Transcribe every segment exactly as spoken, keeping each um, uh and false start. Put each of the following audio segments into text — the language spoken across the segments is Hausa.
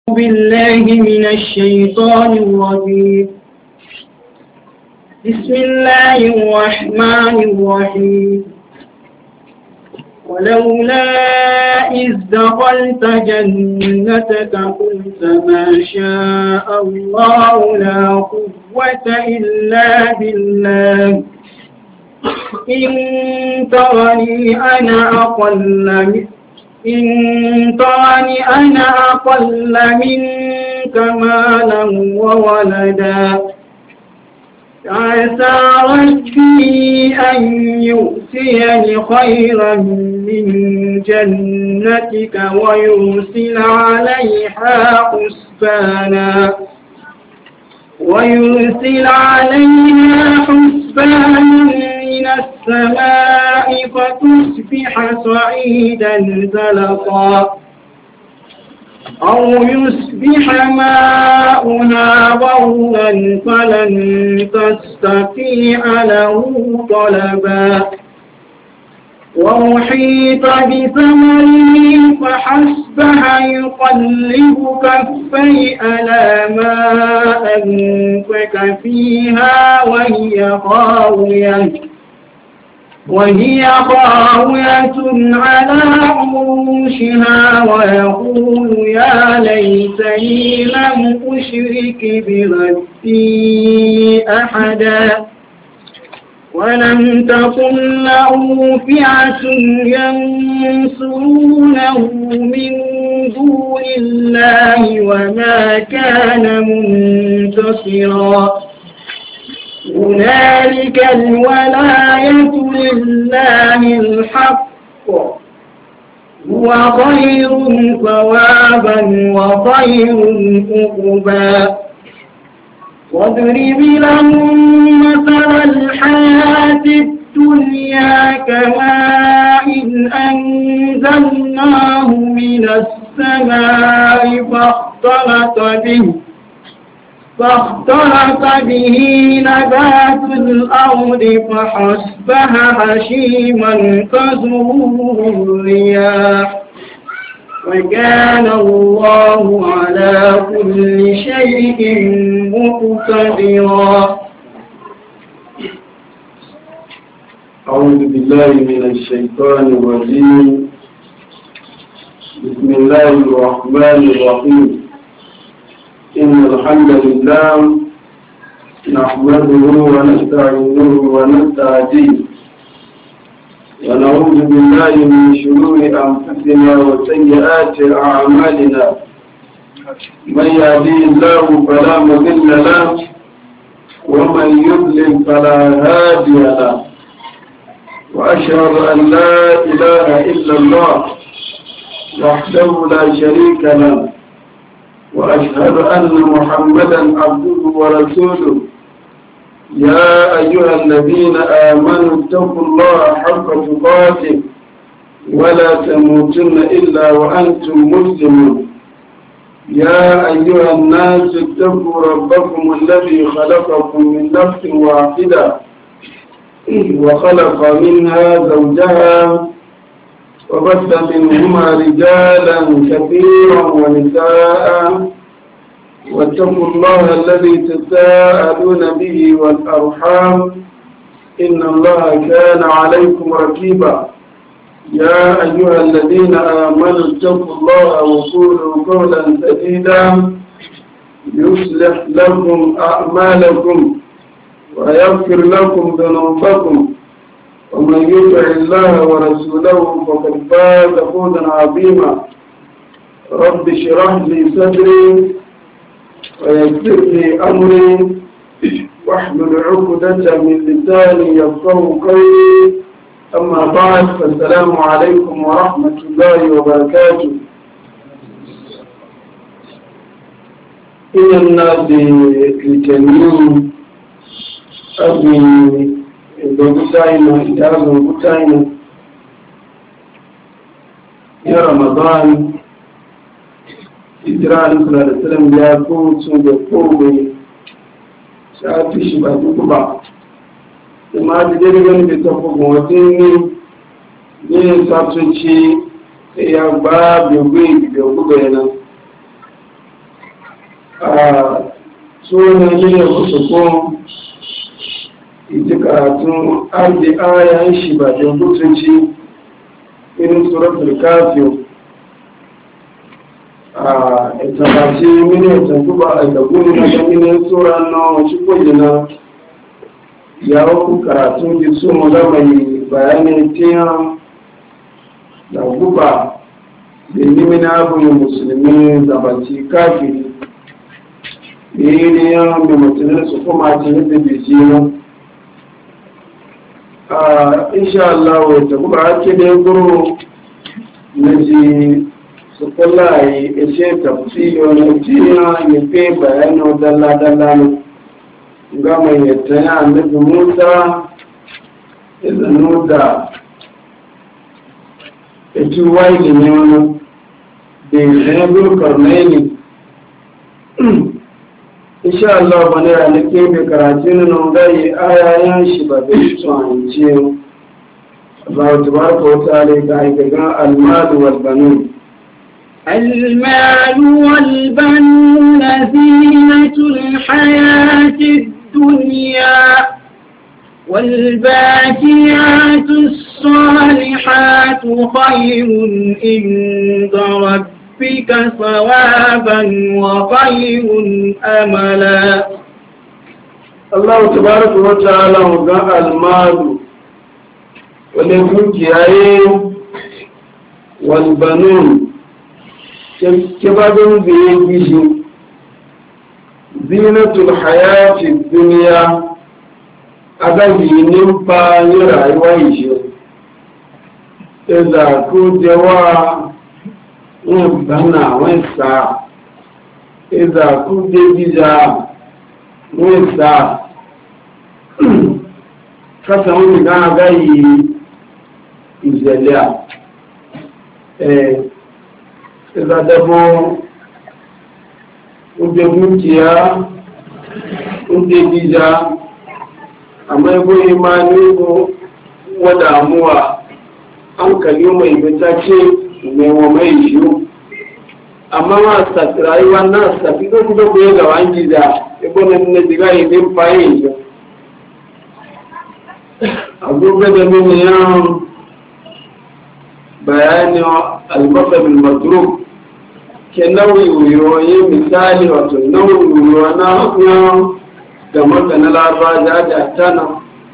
بالله من الشيطان الرجيم. بسم الله الرحمن الرحيم. ولولا إذ دخلت جنتك قلت ما شاء الله لا قوة إلا بالله إن ترني أنا أقل من إن ترني أنا أقل منك مالا وولدا عسى ربي أن يؤتيني خيرا من جنتك ويرسل عليها حسبانا ويرسل عليها حسبانا من السماء فتصبح صعيدا زلقا أو يصبح ماؤها غورا فلن تستطيع له طلبا وأحيط بثمره فحسبها يقلب كفيه على ما أنفق فيها وهي خاوية وهي خاوية على عروشها ويقول يا ليتني لم أشرك بربي أحدا ولم تكن له فئة ينصرونه من دون الله وما كان منتصرا هنالك الولاية لله الحق هو خير ثوابا وخير عقبا واضرب لهم مثل الحياة الدنيا كماء أنزلناه من السماء فاختلط به فاختلط به نبات الأرض فحسبها هشيما تذروه الرياح وكان الله على كل شيء مقتدرا. أعوذ بالله من الشيطان الرجيم. بسم الله الرحمن الرحيم. إن الحمد لله نحمده ونستعينه ونستهديه ونعوذ بالله من شرور أنفسنا وسيئات أعمالنا من يهديه الله فلا مضل له ومن يضلل فلا هادي له وأشهد أن لا إله إلا الله وحده لا شريك له وأشهد أن محمدا عبده ورسوله. يا أيها الذين آمنوا اتقوا الله حق تقاته ولا تموتن إلا وأنتم مسلمون. يا أيها الناس اتقوا ربكم الذي خلقكم من نفس واحدة وخلق منها زوجها وبث منهما رجالا كثيرا ونساء واتقوا الله الذي تساءلون به والأرحام إن الله كان عليكم رقيبا. يا أيها الذين آمنوا اتقوا الله وقولوا قولا سديدا يصلح لكم أعمالكم ويغفر لكم ذنوبكم ومن يطع الله ورسوله فقد فاز فوزا عظيما. رب اشرح لي صدري ويسر لي أمري واحلل عقدة من لساني يفقهوا قولي. أما بعد فالسلام عليكم ورحمة الله وبركاته. إن الناس الكريم أبي بغتاينا إجازة بغتاينا يا رمضان إجراء صلى الله عليه وسلم يقول سنة قومي شاكي شبه بكبا ما تجربين بتفق موتيني ni satuci ya ba biyu biyu gube nan a tsohon ne wasu kun ita karatun arzi ayan shi ba da mutunci irin suratul kafin a itabaci mini tantuba a gabuni na gaminin tsoron na wasu kujina ya waku karatun da su mu mai bayanin tiyan da guba da limina abin musulmi zabaci kafin da yi ne yawon da mutunin su kuma ce yadda bai ji nan a insha Allah wata guba ake da ya guru na ji su kula yi ishe tafsi wani tiyan ya fi bayanin dalla-dalla ne ga mai yadda ya annabi Musa izinu da ita waili ne wani da ya zurkar ne insha Allah bane ya nake mai karatu na nan gai ayayen shi ba da shi tsohon ce Allah tabaraka wa ta'ala ga aikagan almalu wal banun المال والبنون زينة الحياة الدنيا والباقيات الصالحات خير عند ربك ثوابا وخير أملا. الله تبارك وتعالى وقال المال والبنون والبنون كبادن بيجي زينة الحياة الدنيا أغادي نمبا يرى ويجي إذا كنت وا وبنا ويسا إذا كنت جزا ويسا كسمون كان غاي إزاليا إذا دبوا ujegukiya ujegiza amma yabo imani ko wadamuwa an kalli mai bitace mai wa mai shiru amma ma sa rayuwa na sa fi ko kuma ko ga wangi da yabo nan ne diga yin fayin abubuwa da mun ya bayani al-masal al-madrub ke nauyi wuyoyi misali wato nauyi wuyoyi na yau da maka na labaja da tana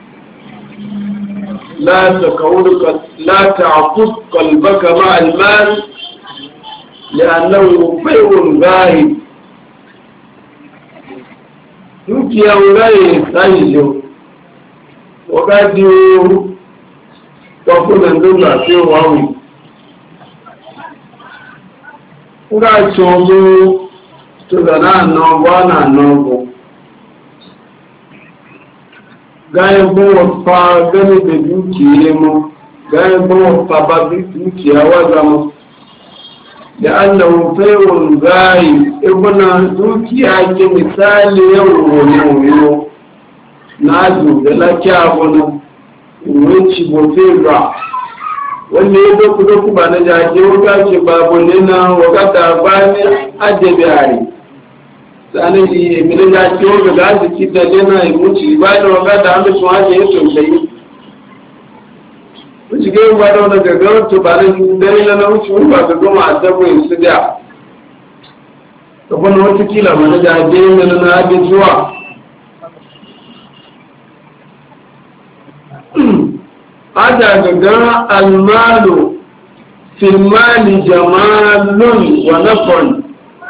la ta'qud qalbaka ma al-mal li'annahu bay'un zahid dukiya ngai sai jo wakati wa kuna ndonga sio wawi nga chomo tuzana no bwana nobo gaye bo fa gani de dukiye mo gaye bo fa ba dukiya waza mo da annahu fayun gai ibna dukiya ke misali yau ne yo na ju da la kya bono wuci bo fera wanda ya doku doku ba na jage wuka ce babu nina wakata ba ne ajabi hari sanin shi emile jage wuka ga jiki da nina ya muci ba da wakata an bisu hake ya tausayi wuci ga yi ba da wani gagawar to ba na dare na wuci ba ga goma a dabo yin su da ta kuma wata kila ma na jage yin na na abin zuwa ada gaga almalu fil mali jamalun wa nafon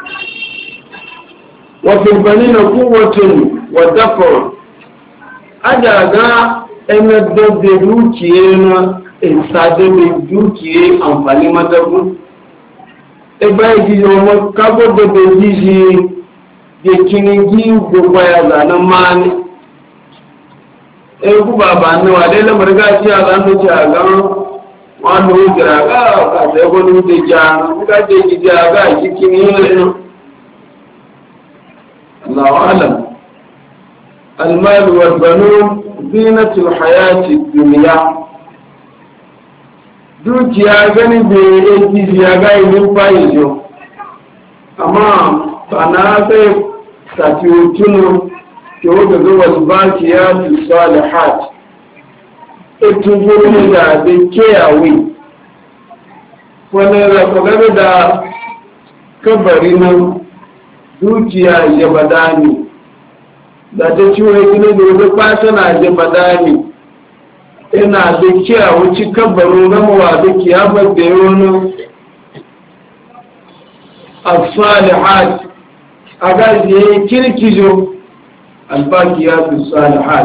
wa fil banina quwwatun wa dafar ada ga ina da dukiye na insade da dukiye amfani madabu e bai ji mo kabo da ji de kinigi go baya zanan mani ku baba ne wa dai lamar gaci a zan da ci a gan wani hujjira ga ka sai wani da ja ga je ki ja ga cikin yin Allahu alam المال والبنون زينة الحياة الدنيا dukiya gani bai yi ya ga yin fayijo amma fana sai satiyotunu ke wadda zuwa zubakiya fi salihat ita gurin da da keyawe wani rafa da kabari nan dukiya ya bada ne da ta ciwo ya gina da wani fata na ya bada ne ina da keyawe ci kabarin ramawa da kiyamar da yawon الصالحات أقال كيركيزو الباقيات الصالحات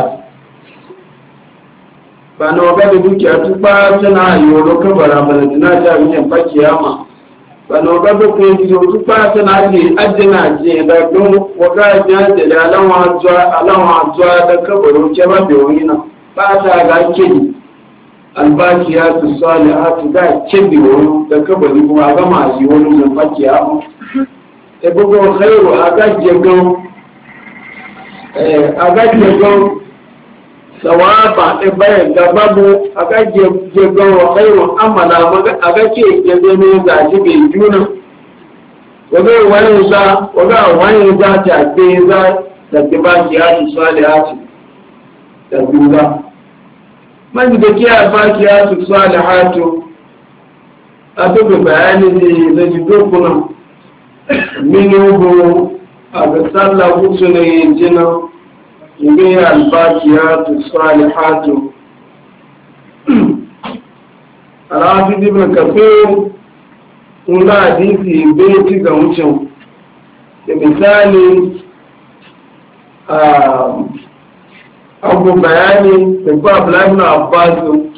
فأنا وقال بك أتباعتنا يولوك براملتنا جامعين باقياما فأنا وقال بك أتباعتنا أدنا جيدا دون وقال جانت لألم عزوى دكبرو كما بيوهنا فأتا أقال كيري الباقيات الصالحات دا كبيرو دكبرو وغما يولو من باقياما ebogo khairu agajego eh agajego sawaba e baye gababu agajego khairu amala maga agace yende ne ga jibe juna waga wani za waga wani za ta be za da kibaki ya salihati da duba man da kiya baki ya salihatu abu bayani ne da jidokuna minubu a ga sallah wuce ne jina ibe albakiyatu salihatu alhafi ibn kafir kun ga hadisi bai ci ga wucin da misali abu bayani da ba abdullahi na abbasu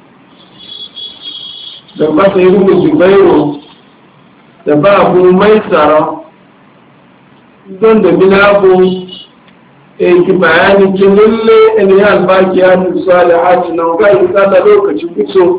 da ba sai rubu zubairu da ba abu mai tsara don da minabu e ki bayani ki lalle in ya albaki ya fi salihati nan ga yi tsada lokaci kuso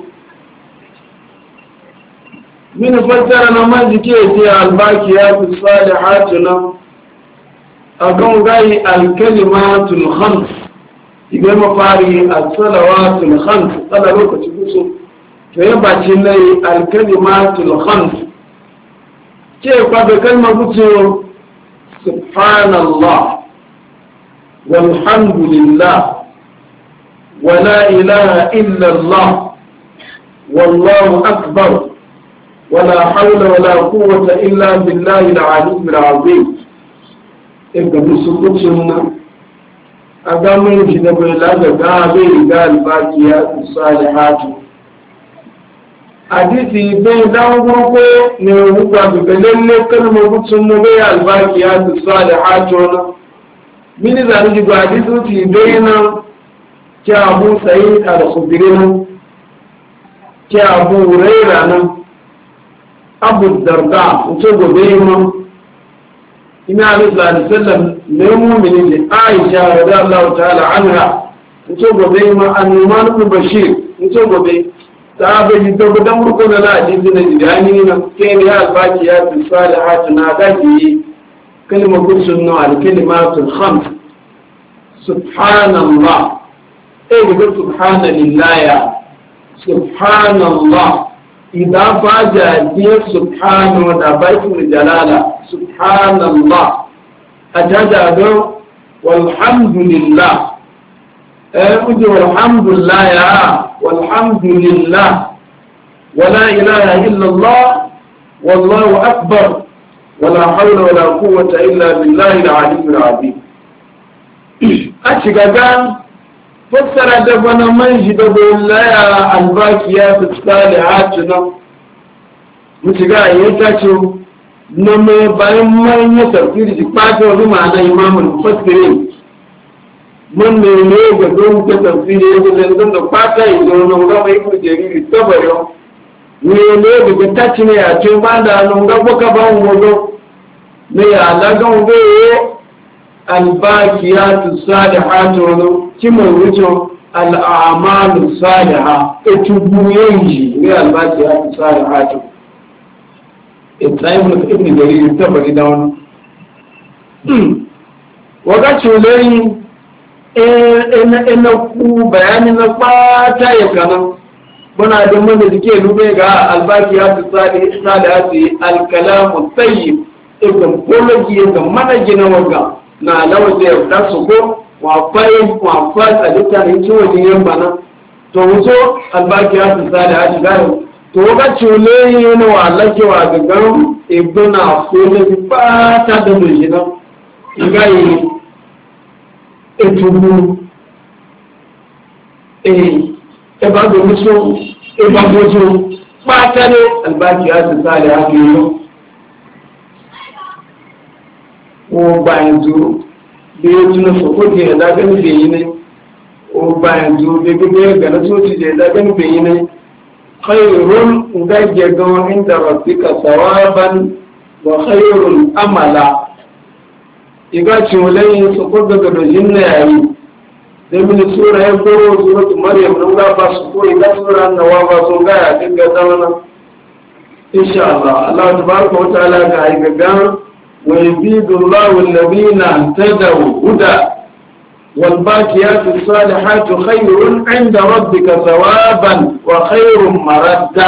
min fassara na man jike ce albaki ya fi salihati nan a kan gayi alkalimatul khams idan mafari as-salawatul khams tsada lokaci kuso to ya baci lai alkalimatul khams كيف قد كلمة قلت سبحان الله والحمد لله ولا إله إلا الله والله أكبر ولا حول ولا قوة إلا بالله العلي العظيم إذا بسكوت سنة أقامل جنب الله قابل قال باقيات الصالحات hadisi bai dawo gurgo ne rubuta daga lalle kalmar gutsun mu bai albaki ya su salihatu na mini zanu ji ba hadisi ti bai na ki Abu Sa'id al-Khudri na ki Abu Hurairah na Abu Darda to gobe mu ina Ali sallallahu alaihi wasallam ne mu'mini ne Aisha radhiyallahu ta'ala anha to gobe mu An-Nu'man ibn Bashir to gobe sahabe ji to gudan murko da hadisi na jidani na ke ne albaki ya fi salihatu na gaji kalmar sunna al kalimatul khams subhanallah eh ga subhanallah ya subhanallah idan ba ja ji subhanahu da baitul jalala subhanallah ajaja do walhamdulillah eh uji walhamdulillah ya والحمد لله ولا إله إلا الله والله أكبر ولا حول ولا قوة إلا بالله العلي العظيم أشكاكا فسر دفنا منجد بالله الباكيات الصالحات مشكا يتاشو نمي باين من يتفكير جكباتو بمعنى إمام المفسرين mun ne ne ga don ta tafsiri da zan da fata yi don nan ga mai ku jariri tabaro ne ne daga taci ne ya ce ba da nan ga boka ba mu go ne ya la ga mu be albaqiyatu salihatu no kimo wuce al a'malu salihah etubu yanji ne albaqiyatu salihatu ibrahim ibn jarir tabari da wannan wakati ulai ina ku bayani na fata ya kanan muna da mana da ke lube ga albaki ya fi sali ya ce alkalamu tsayi ga pologi ga manaji na waga na lawa da ya su ko wa fayi wa fata da ne ciwo ne yan bana to wuzo albaqiyat salihat garo to ga chule ne wa lake wa ga ibuna ko ne fata da mujina ngai etubu eh e ba do muso e ba bojo fata ne albaqiyat salihat yo o ba yanzu da ya tuna sokoki ya zagen bayi ne o ba yanzu da gube ga na soci da ya zagen bayi ne khairun gajje ga inda rabbika sawaban wa khairun amala iga ci walayin sokoki ga dojin na yayi da mini sura ya koro suratu maryam nan ga ba su ko iga sura nawa ba sun ga ya dinga zamana insha Allah Allah tabaraka wa ta'ala ga ai ga ويزيد الله الذين اهتدوا هدى والباقيات الصالحات خير عند ربك ثوابا وخير مردا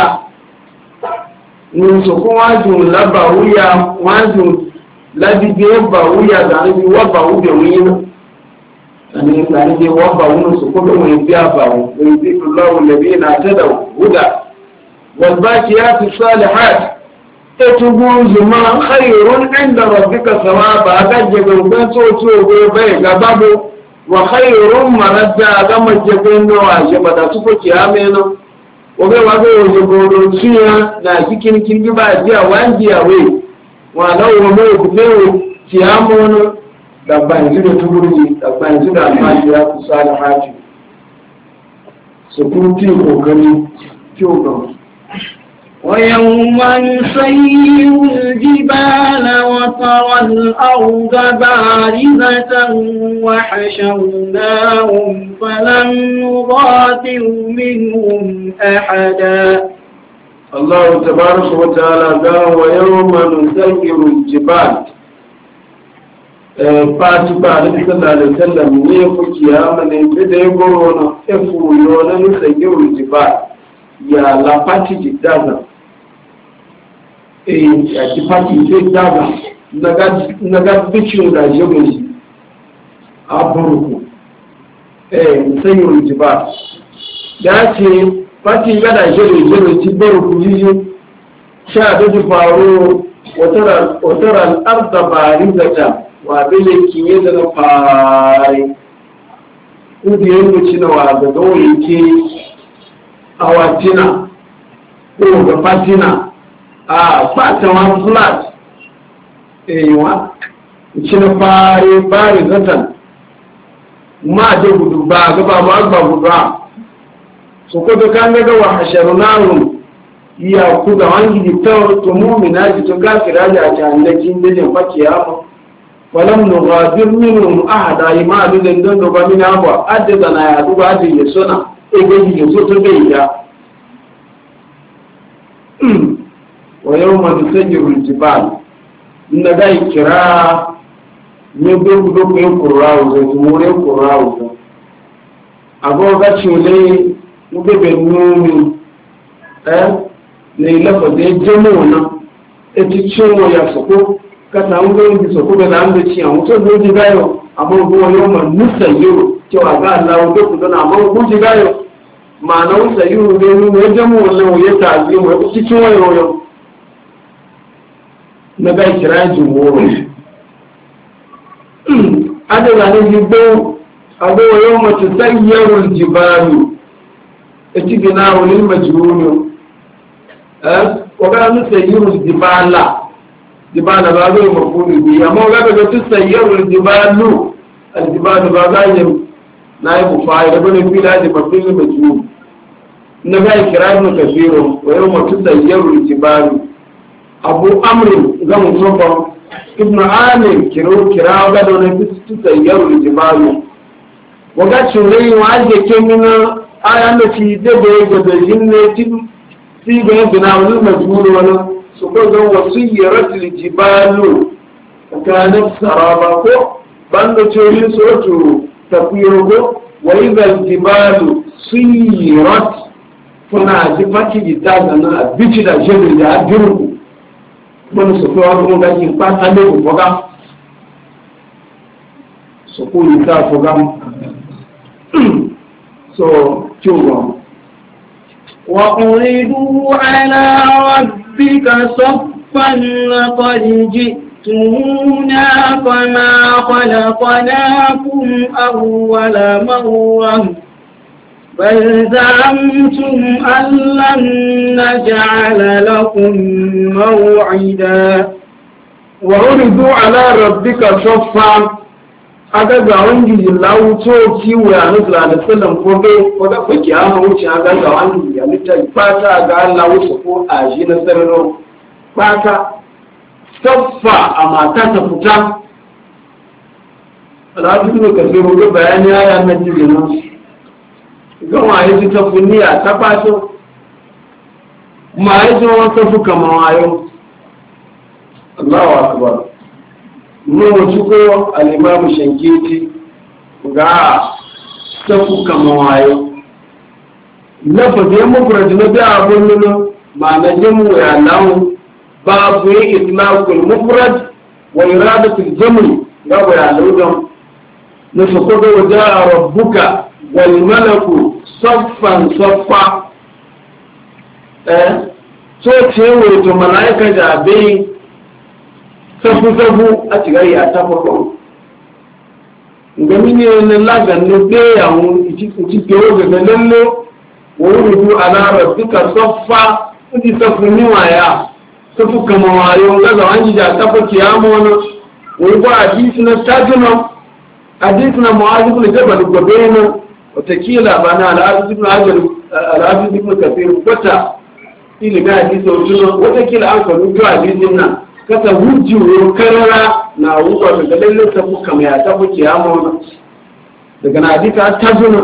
نسكو واجو لباويا واجو لدي باويا داني وباو بيوين يعني داني وباو نسكو ويبيا باو ويزيد الله الذين اهتدوا هدى والباقيات الصالحات etugun zuma khairun inda rabbika thawaba gaje gungan so so go bai gababo wa khairun maradda ga majabin no aje bada su ko kiyame no obe wa go je godo tiya na cikin kin ba jiya wangi awe wa lawo mo ku mewo kiyamo no da ban ji da tuburji da ban ji da majiya ku salihati su kun ti kokari kyoga ويوم نسير الجبال وترى الأرض بارزة وحشرناهم فلم نغادر منهم أحدا الله تبارك وتعالى قال ويوم نسير الجبال fati ba da sallallahu alaihi wasallam ne ku kiyama ne da ya goro na efu yo na nusayir jibal ya la pati jidaza eh ya ki pati jidaza naga naga bichu da jibali aburuku eh nusayir jibal da ce pati ga da jibali jibali jibaruku yiyi sha da faru watara watara al-ardh barizatan wa bele kinye da na fari kudu yanku cina wa ga gawai ke awatina ko ga fatina a fatawan flat eyiwa cina fari bari zatan ma da gudu ba gaba ma ba gudu a so ko da kan ga wa hasharunahum iya ku da wangi ta to mu'mina ji to kafira da ta annakin da ne fakiyama ولم نغادر منهم أحدا إما أدن دون من أبوا أدنا يا أبو أدن يسونا إيجي يسوت بيدا ويوم نسجر الجبال نجاي كرا نبدو بدو يقراو زمور يقراو أبو غشولي نبدو نومي eh ne lafa da jamuna eticho ya soko kasa an gani bisa kuma da an da ci a mutum da ji gayo amma kuma yau ma nusa yau cewa ga Allah da ku dana amma ku ji gayo ma na nusa yau ne mu ne da mu wannan ya ta ji mu ku cikin wayo yau na ga kira ji woro ada ga ne ji do abu yau ma tasayyaru jibalu etibina wal majnun eh wa ga nusa yau jibala جبال بابي مفهوم به اما ولا تسير الجبال الجبال بابي نائب فاعل بن في هذا مفعول مجهول نبي كرام كثير ويوم تسير الجبال ابو امر زم صبر ابن عامر كرو كرا غدو تسير الجبال وقد شوري واجه كمنا آية التي دبي غدو في بنا المجهول ولا سكوزا وسيرت الجبال وكانت سرابا بند تشوري سورة تقويرو وإذا الجبال سيرت فنا جفاكي جتازنا بيتنا جبل جاء جرق wani su kowa kuma gaji fata ne ku foga su ku yi ta foga so kyau وأردوا على ربك صفا لقد جئتمونا كما خلقناكم أول مرة بل زعمتم أن لن نجعل لكم موعدا وأردوا على ربك صفا aga ga wani lawo to kiwo ya nufi da sallan ko bai ko da fake amma wuce aga ga wani ya lita fata ga Allah wuce ko a shi na sarro fata saffa a mata ta fita alhaji ne ka sai ruwa bayani ya nan jiya nan ga waye ta funniya ta fato ma yaji wata fuka mawayo Allahu akbar mun ko al-imam shankiti ga tafu kama wayo lafazin mufrad na bi abun nan ma na jamu ya lawo babu itlaqul mufrad wa iradatu al-jam' ga ya lawo na so ko da waja rabbuka wal malaku saffan saffa eh so ce wato malaika da bai sabu-sabu a cigari a tafakon gami ne na laganin ɗayawan ikikewa daga lalle wani rubu a larar duka saffa kudi saffin niwaya saffu kama wayo gaza wani da tafa kiyama wani wani ba hadisi na tajina hadisi na ma'azifu da jabal gobe na watakila ba na al'adun ibn kafir wata iliga hadisi watakila an kwanu zuwa hadisin nan kasa hujjiyo karara na wuka daga lallai ta fuka mai ta fuke ya mawana daga na hadita ta zuna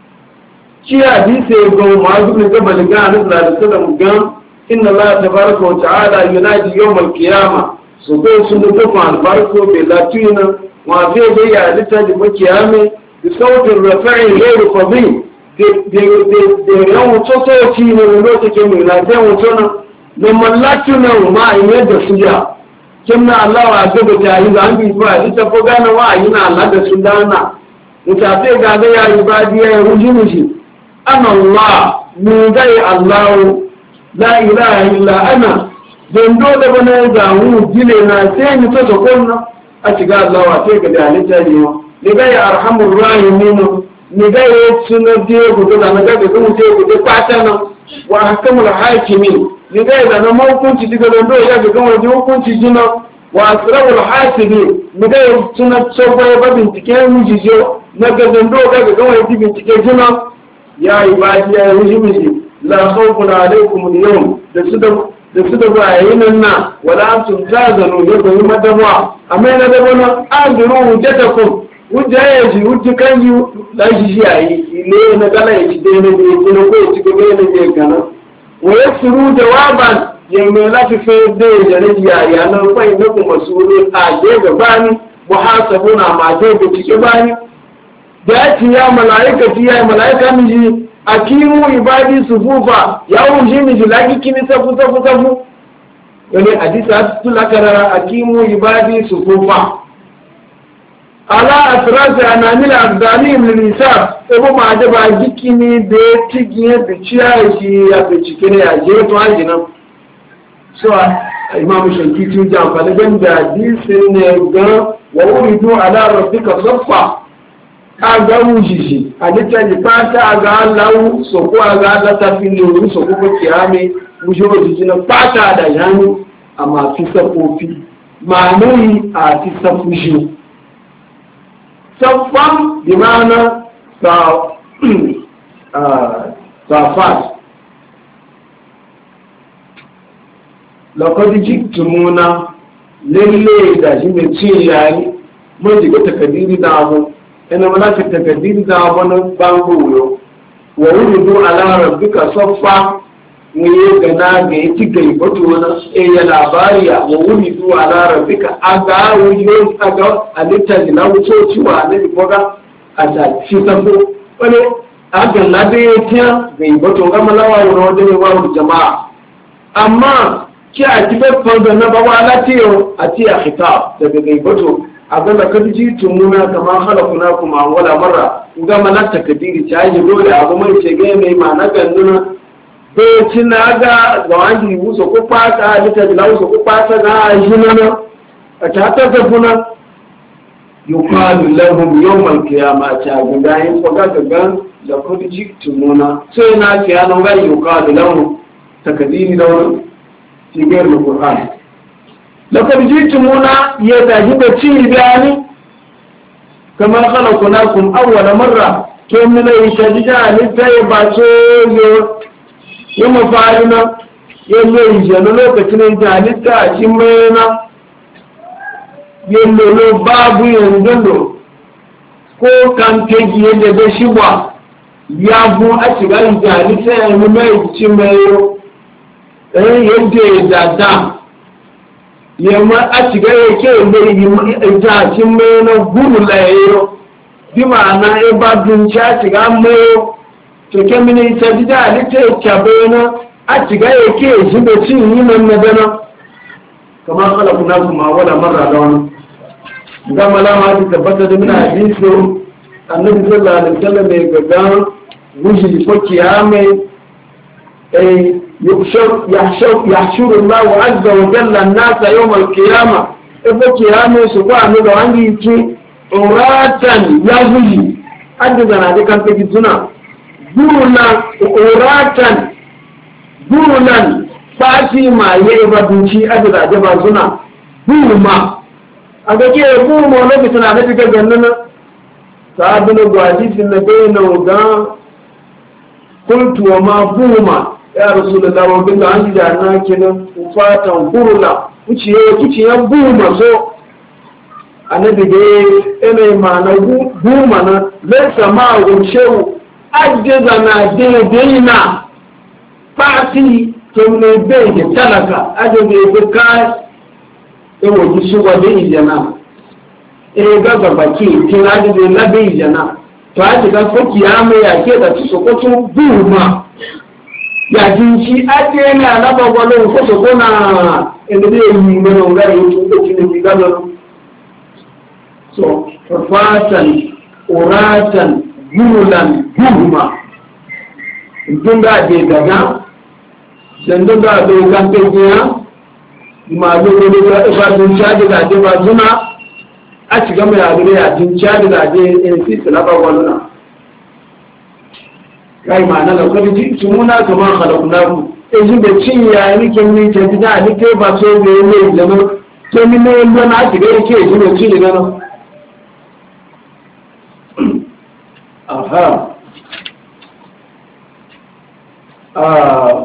shi hadisa ya ga ma'azu ne gaba da gana nufin da sallam gan inna Allah tabaraka wa ta'ala yunadi yawmal qiyama so go sun da ko albarko be latina wa fe be ya hadita da makiyame da sautin rafa'i ghairu fadhi de de de yawo toto ci ne lokacin mai na da wato da mallaki na ma yi da su ya kimna Allah wa gaba ta yi da an ba ita ko gane wa yi na Allah da su dana mutafe ga ga ya ibadiya ya rujumu shi ana Allah ni dai Allah la ilaha illa ana dan dole bane ga mu gile na sai ni to konna a shiga Allah wa sai ga da halitta ne ni ga ya arhamur rahimin ni ga ya sunade ku da na ga ga mu sai ku da patana wa hakamul hakimin ni ga da na hukunci diga don ya ga kan waje hukunci jina wa asrarul hasibi ni ga suna tsoba ba bincike mu jijo na ga don ga ga kan waje bincike jina ya ibadi ya rujubi la khawfun alaykum al-yawm da su da da su da bayanan na wala antum tazanu ya ga madaba amma na da wannan andiru hujjatakum hujja ya ji hujja kan yi la shi yayi ile na kala ya ji dai ne ne ko ya ci gaba ne ne kana ويسروا جوابا يملا في فيدي جريا يا نان فاي نكو مسؤولين اجي غباني محاسبون ما جي بتيباني داتي يا ملائكه يا ملائكه مجي akimu ibadi sufufa ya wuji miji laki kini safu safu safu yani hadisa tula karara akimu ibadi sufufa ala asrasi anamila abdalim lilisab ebo ma de ba jikini be tigiye be ciya shi ya be cikine ya je to ajina so imam shankiti ja fa da ganda hadisin ne ga wa uridu ala rabbika saffa aga wujiji alita ji fata aga Allah so ko aga Allah ta fi ne so ko kiyame wujo jina fata da yani amma fi safofi ma'anai a fi safushi saffan bi ma'ana safat laqad jiktumuna lalle da shi mai ci yayi mun jiga takadiri da abu ina malaka takadiri da abu nan bango yo wa uridu ala rabbika saffa ne gana ga yi ga yi bato wani ya labari a wuri zuwa larabika a ga wuyo a ga halitta da na wuce ciwa na diboga a ta fi sabo wani a ga labe ya tiya ga yi bato ga malawa wani wanda ne wawo jama'a amma ki a ti bai fanda na bawa latiyo a ti a khitab daga gaibato abin da kan ji tumuna kamar halakuna kuma wala marra ga mana takdiri ta yi dole abu mai ce ga mai ma na ganduna bai ci na ga zawangi wuso ko fata lita da wuso ko fata ga jinana a ta ta gabuna yuqalu lahum yawm al-qiyamah ta ga yin ko ga ga da kun ji tumuna sai na kiyano ga yuqalu lahum takdiri da wannan cikin Al-Qur'an لقد جئتمونا يتجب تشيباني كما خلقناكم أول مرة كم من يتجدان التيباتو يوم فعلنا يوم يجنلو كتنين التاشمينا يلولو بابو ينزلو ko kan keji yadda da shi ba ya bu a shiga jani sai mu mai cimayo eh yadda ya dada yamma a shiga yake da jacin mai na gudu layayo bi ma'ana ya ba dunca shiga mai to ke mini ta ji da halitta ya kyabe na a shiga yake shi da cin yi nan na dana kamar halaku na kuma wala mara da wani gama lama ta tabbata da mina hadisi annabi sallallahu alaihi wasallam mai gaga wuji ko kiyame eh يحشر يحشر يحشر الله عز وجل الناس يوم القيامة إذا قيامة سبحانه وتعالى يجي عراتا يزوي أجدنا ذلك أنت جدنا دولا عراتا دولا فاسي ما يبدوشي أجدنا جبا زنا دوما أجدك يقوم ولبسنا ذلك جننا سابنا قواديس النبيين وقام قلت وما بوما ya rasu da dama bin da an da na kenan fatan gurula kuciye kuciye buma so annabi da yana mana buma na laysa ma wucewu ajjaza na daidaina fati to ne bai da talaka ajabe da ka ewo ji su wa dai jana e ga ga baki tin ajabe na bai jana to ajabe ga ko kiyama ya ke da su ko tun buma ya jinci ake na laba gwalon kusa kuna inda zai yi mana wurare yin tuka cikin bigalar so fatan uratan gulan gurma tun da ake daga sannan da ake kan tekiya masu wani da ifa jinci ake da ake ba suna a shiga mai abu da jinci ake da ake yin sisi laba gwalona kai ma na lokacin ji tumuna kamar khalaqnaku in da cin ya ni kin ni ta da ni ke ba so da ne zama to ni ne yanda na shiga yake ji ne ci daga nan aha ah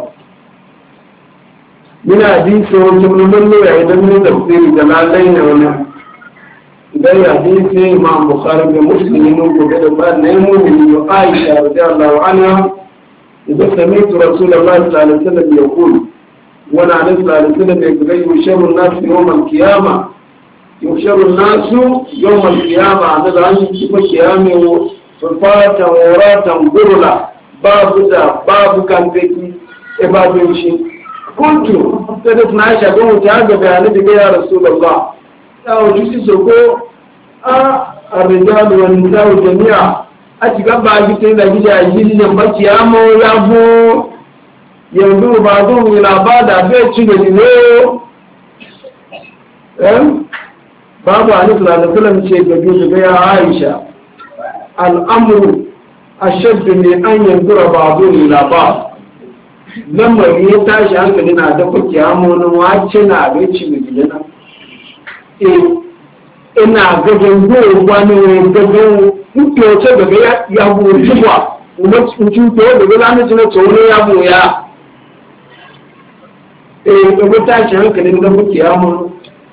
mina hadisi wanda mun mun ya idan mun tafsiri da lalai ne wannan idan hadisi imam bukhari da muslim ne ko da ba ne mu ne aisha radiyallahu anha idan sami'tu rasulullahi sallallahu alaihi wasallam yaqul wa na sallallahu alaihi wasallam yaqul yusharu an-nas yawm al-qiyamah yusharu an-nas yawm al-qiyamah da an yi ko kiyame wo fata waratan gurla babu da babu kan feki e babu shi kuntu sai da na aisha gon ta ga bayani da ya rasulullah yawo jisi soko a arrijalu wal nisa'u jami'a a cikin ba gitai da gida yi da baki amo ya bo yanzu ba zo ila ba da bai ci da ne eh babu alif la sallam ce ga gidan ga ya Aisha al'amru ashaddu min an yanzura ba'du ila ba lamari ya tashi hankali na da kuke amo nan wace na bai ci da gidana ina gajen zuwa wani gajen mutuwace daga ya buri zuwa kuma cuto daga zanen jina tsoro ya boya eh daga tashi hankalin da muke yamun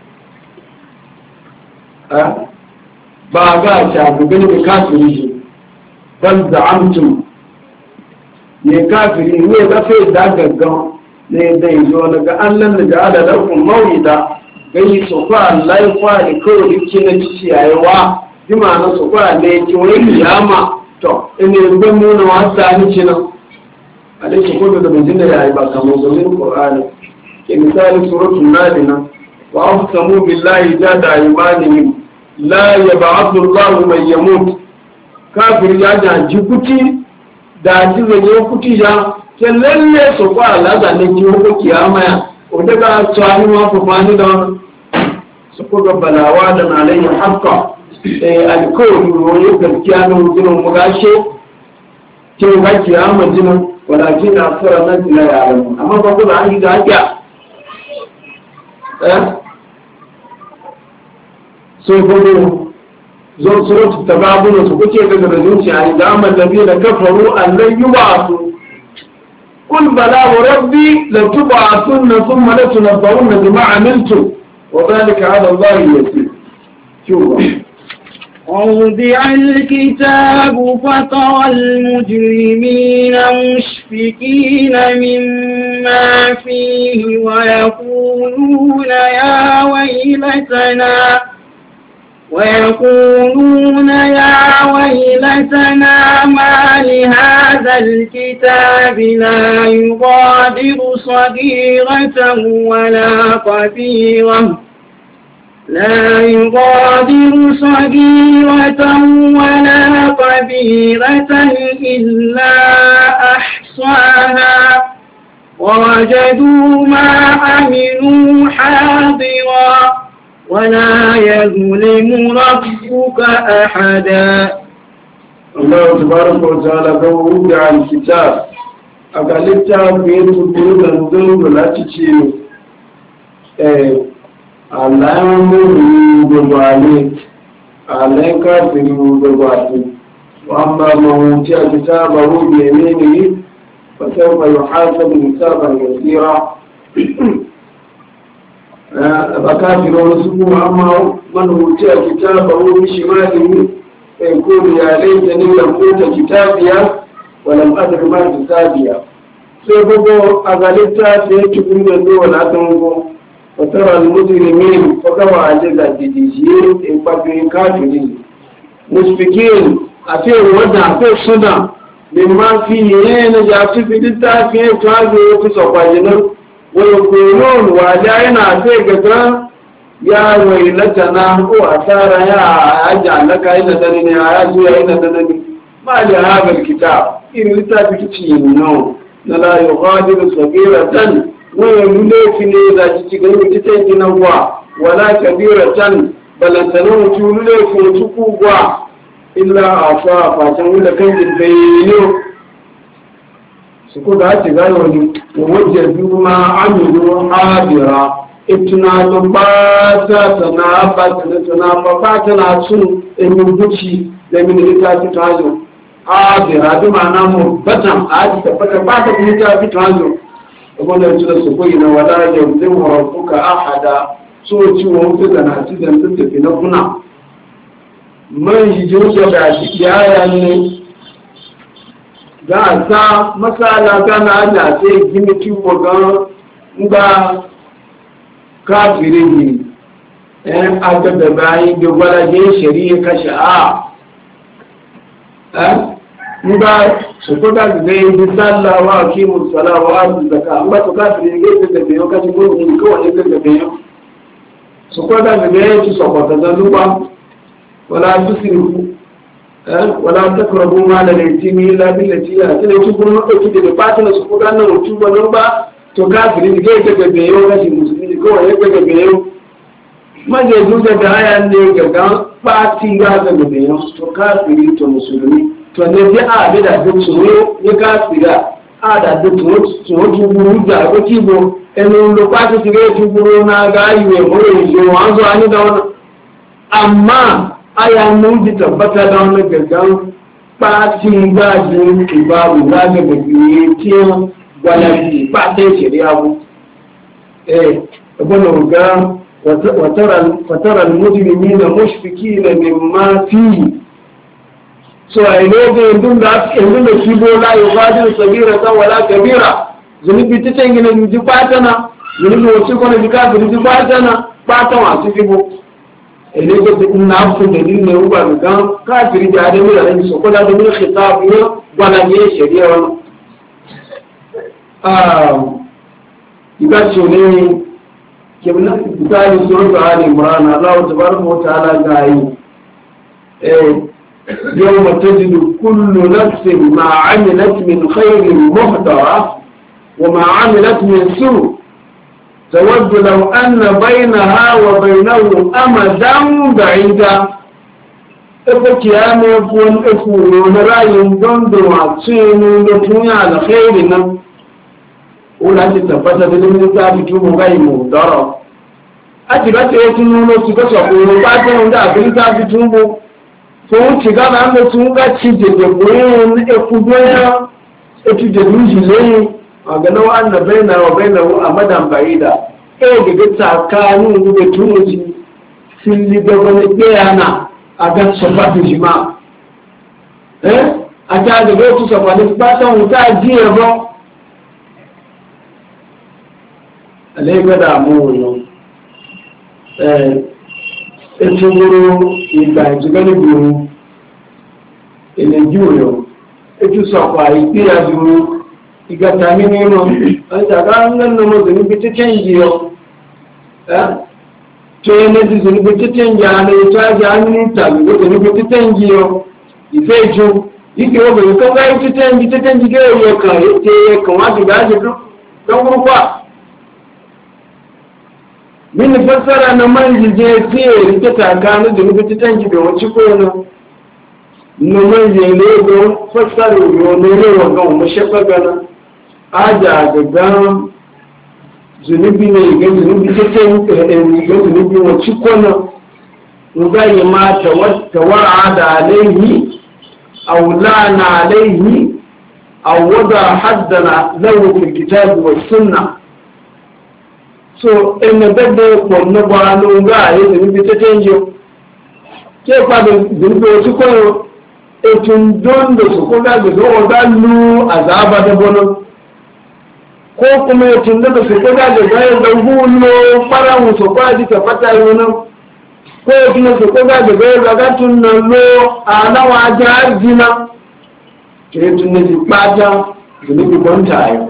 ba ga shafi gani da kafiri shi ban da amtum ne kafiri ne ga fai da gaggan ne zai zo daga allan da ala lakum mawida gani su kwa Allah ya kwa da kawai rike na ciki yayiwa bi ma'ana su kwa da yake wani kiyama to ina yanzu nuna wasa ni ci nan a da shi kudu da bajin da yayi ba kamar domin Qur'ani كمثال سورة النادنة وأقسموا بالله جاد أيمانهم لا يبعث الله من يموت كافر يجا جكوتي da ji zai kuti ya ke lalle su kwa alaga ne ki ko kiyama ya o daga tsani ma ko fani da su ko ga balawa da alayhi haqqa eh alkawli ro ya gaskiya ne mutum mu gashe ke ga kiyama jinin walakin asara nan la ya'lamu amma ba ku da an ga haka eh so ko zo suratu tababun su kuke daga da zuciya ne da amma da biyu da kafaru allan yubatu kul bala wa rabbi la tub'athunna thumma la tunabba'unna bima 'amiltum wa dhalika 'ala allahi yasir shuba ووضع الكتاب فترى المجرمين مشفقين مما فيه ويقولون يا ويلتنا ويقولون يا ويلتنا ما لهذا الكتاب لا يغادر صغيرة ولا كبيرة لا يغادر صغيرة ولا كبيرة إلا أحصاها ووجدوا ما عملوا حاضرا ولا يظلم ربك أحدا. الله تبارك وتعالى وضع الكتاب أقلتها بين تقول الظلم ولا تشيل alamun gubale alaika firu gubale wa amma mawuci a kitaba rubi yamini fa sawfa yuhasabu hisaban yasira akafiru su amma man wuci a kitaba rubi shimalihi fa yaqulu ya laitani lam uta kitabiya wa lam adri ma kitabiya sai gogo agalita sai tukun da wala tango وترى المجرمين فكما عجزة تجيشين إنفاقين كافرين مشفكين أفير ودع أفير صدع مما فيه نجاتي في التافين كافرين في صفاجنا ويقولون واجعنا أفير قدرا يا ويلتنا هو أثار يا أجعل لك إن دنني يا أزوي إن دنني ما لهذا الكتاب إن لتافي كتشين لا يغادر صغيرة wani laifi ne da ci cikin rikitai ginawa wala kabira can balantanin mutu laifin mutu kugwa illa a fa facen wula kan jirbayi su ku da ci gano ne wajen biyu ma amiru habira ituna don ba ta sana ba ta da sana ba ba ta na sun emin guci da mini ita fi tazo habira bi ma na mu batan a ji tabbata ba ta kuma ta fi tazo wanda ya tuna su koyi na wala yamzin wa rabbuka ahada so ci wa mutu da na ci dan tafi na kuna man yi jinsu da shi yaya ne ga sa masala kana ana sai gimi kiwo ga nga kafiri ne eh aka da bayi da wala je shari'a kashi a eh nga su kuka ga yi sallah wa kimu sala wa atu zakka amma to kafiri ne ga da biyo kashi ko ne kawai ga da biyo su kuka ga yi su sokota da luba wala tusrifu eh wala takrabu ma la yatimi illa billati ya tana ci gurin dauki da fatina su kuka nan mutu ba nan ba to kafiri ne ga da biyo kashi musulmi kawai ga da biyo maje duka da haya ne ga ga fati ga da biyo to kafiri to musulmi to ne bi a bi da duk tsoro ya kafira a da duk tsoro tuburu da ko kibo enu lo kwati tige tuburu na ga yiwe mo yi wa zo ani da wannan amma aya mun ji tabbata da wannan gaggan pati ga jin ibabu ga ga biye tiyo wala bi ba sai shari'a bu eh abun ga watara watara almujrimina mushfikina mimma fihi so a ilo ga da yanzu da shi bola ya fadi sabira ta wala kabira zunubi ta can gina ji batana zunubi wasu kwana ji kafin ji batana bata masu fibo ilo ga ta ina fi da ne uba da gan kafiri da adamu da rani so kula da mun khitab ne wala ne shari'a wannan iga shone kibna misali sura ali imran Allah tabaraka wa ta'ala gayi eh yawma tajidu kullu nafsin ma 'amilat min khairin muhdara wa ma 'amilat min su' tawaddu law anna bainaha wa bainahu amadan ba'ida ebe kiyame kun efuro na rayin dondo a tsinu da tunya alkhairi nan wala ti tabbata da limin ta fito mu gai mu daro a ti ba ta yi nuno su ga sako ba ta wanda abin ta fito mu ko ci ga na mu tun ga ci de de boyen e ku doya e tu de luji le a ga nawa anna baina wa bainahu amadan ba'ida e ga ga tsakanin da tunuji filli da wani bayana a ga sabatu jima eh a ta da go tu sabatu ba ta wuta jiya ba alai ga da mu no eh e tuguru ìgbà ìjùgbẹ́lẹ̀ gbòòrò ilẹ̀ jùlọ ètù sọ̀pọ̀ àìpé àdúró ìgbàta nínú ọjàgá nínú mọ́sí níbi títẹ́ ìyí ọ tó yẹ lẹ́dí sí níbi títẹ́ ìyí ààrẹ ètò ajá ní ìtàbí lókè níbi títẹ́ ìyí ọ ìfẹ́ ìjú ike obìnrin tó gáyé títẹ́ ìyí títẹ́ ìyí gẹ́ ẹ̀yẹ kan ètè ẹ̀kàn wá ti gáyé lọ́gbọ́gbà mini fassara na manjije tiye rike takanu da nufi titanki da wacce kone na manjije don fassara yau ne wa gan mashafa gana aja ga gan zunubi ne ga zunubi titanki ga zunubi wacce kone nga yi ma tawara da alaihi aw lana alaihi aw wada haddana lahu fil kitabi was sunnah so ene bebe ko no ba no nga ye ni bi tetenjo ke pa de dingo ti ko e tun don do so ko ga do ga lu azaba de bono ko kuma e tun do so ko ga de ga da hulo para mu so kwa di ta pata yono ko e tun so ko ga de ga ga tun no lo ana wa ja dina ke tun ne ti pata ni bi bon tayo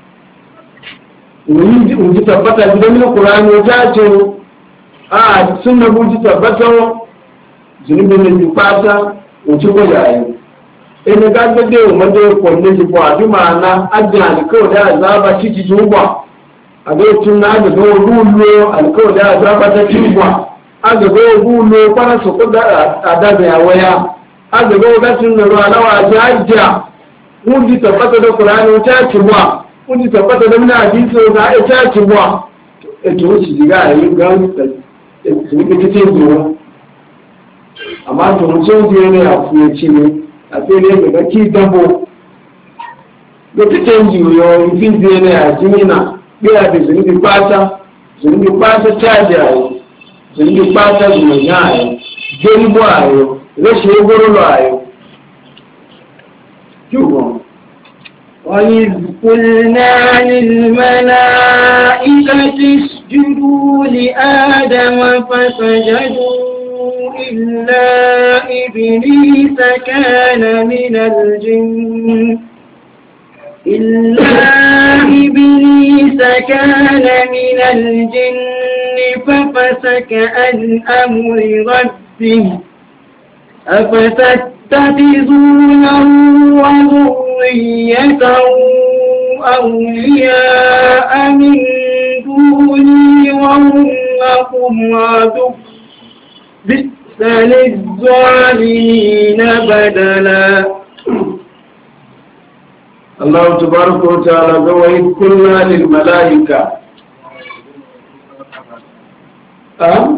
uji tabbata gidan Qur'ani ya ce a sunna uji tabbata zunubin da ji fata uji goyaye in ga ga da mu da ko ne ji ba bi mana ajja alkau da azaba ciki juba a ga tunna da do rulo alkau da azaba ta juba a ga do rulo fara su ko da ada da waya a ga ga ga tunna ruwa lawa jajja uji tabbata da Qur'ani ta ce ba kun ji tabbata da muna hadisi ga ya ta ci ba e to shi diga yi ga su ne kike zuwa amma to mun so je ne a fuye ci ne a sai ne ga ki dabo da kike ji yo fi je ne a jimina biya da zunubi fata zunubi fata ta jaye zunubi fata zuwa yayi gari bo ayo rashin goro lo ayo kiwo وإذ قلنا للملائكة اسجدوا لآدم فسجدوا إلا إبليس كان من الجن إلا إبليس كان من الجن ففسك عن أمر ربه أفتتخذونه وذريته أولياء من دوني وهم لكم عدو بئس للظالمين بدلا. الله تبارك وتعالى وإذ قلنا للملائكة أه؟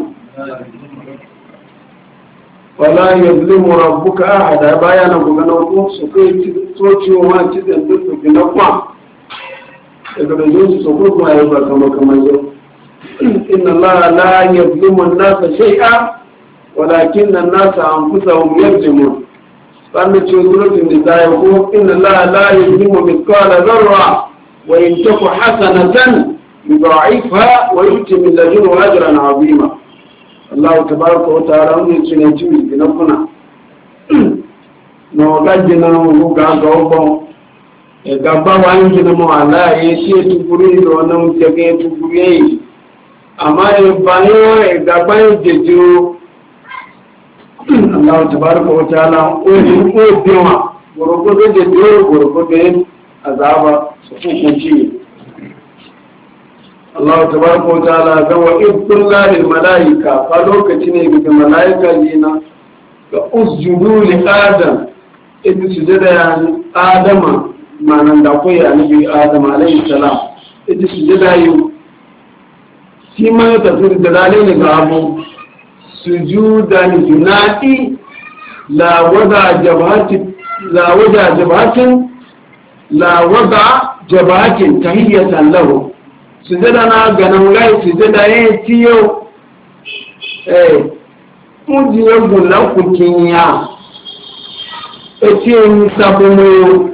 ولا يظلم ربك أحدا بايانا بغنوكم سكي توتي وما تدندك بنقوى إذا يجوز سكوك ما يبقى كما كما يجب إن الله لا يظلم الناس شيئا ولكن الناس أنفسهم يظلمون فأنا تشوفون النساء يقول إن الله لا يظلم مثقال ذرة وإن تك حسنة يضاعفها ويؤتي من لدنه أجرا عظيما. Allah tabaraka wa ta'ala wani cine ciwi gina kuna na wagaji na ruga ga ọgbọn gaba wani gina mawala ya ce tukuri da wannan jage tukuri ya yi amma ya bayan ya gaba ya jejo Allah ta baraka wa ta'ala oyin ko biwa gurgudu da biyo gurgudu azaba su hukunci Allah ta baraka wa ta'ala ga wa ibn lil malaika fa lokaci ne ga malaika yana ga usjudu li adam idan sujada ya adama manan da koyi annabi adam alayhi salam idan sujada yi shi ma ya tafsir da dalilin ga abu sujudan junati la wada jabhati la wada jabhatin la wada jabhatin tahiyatan lahu sujada na ganan gai sujada yin tiyo eh mun ji yau la kukinya eti en sabomo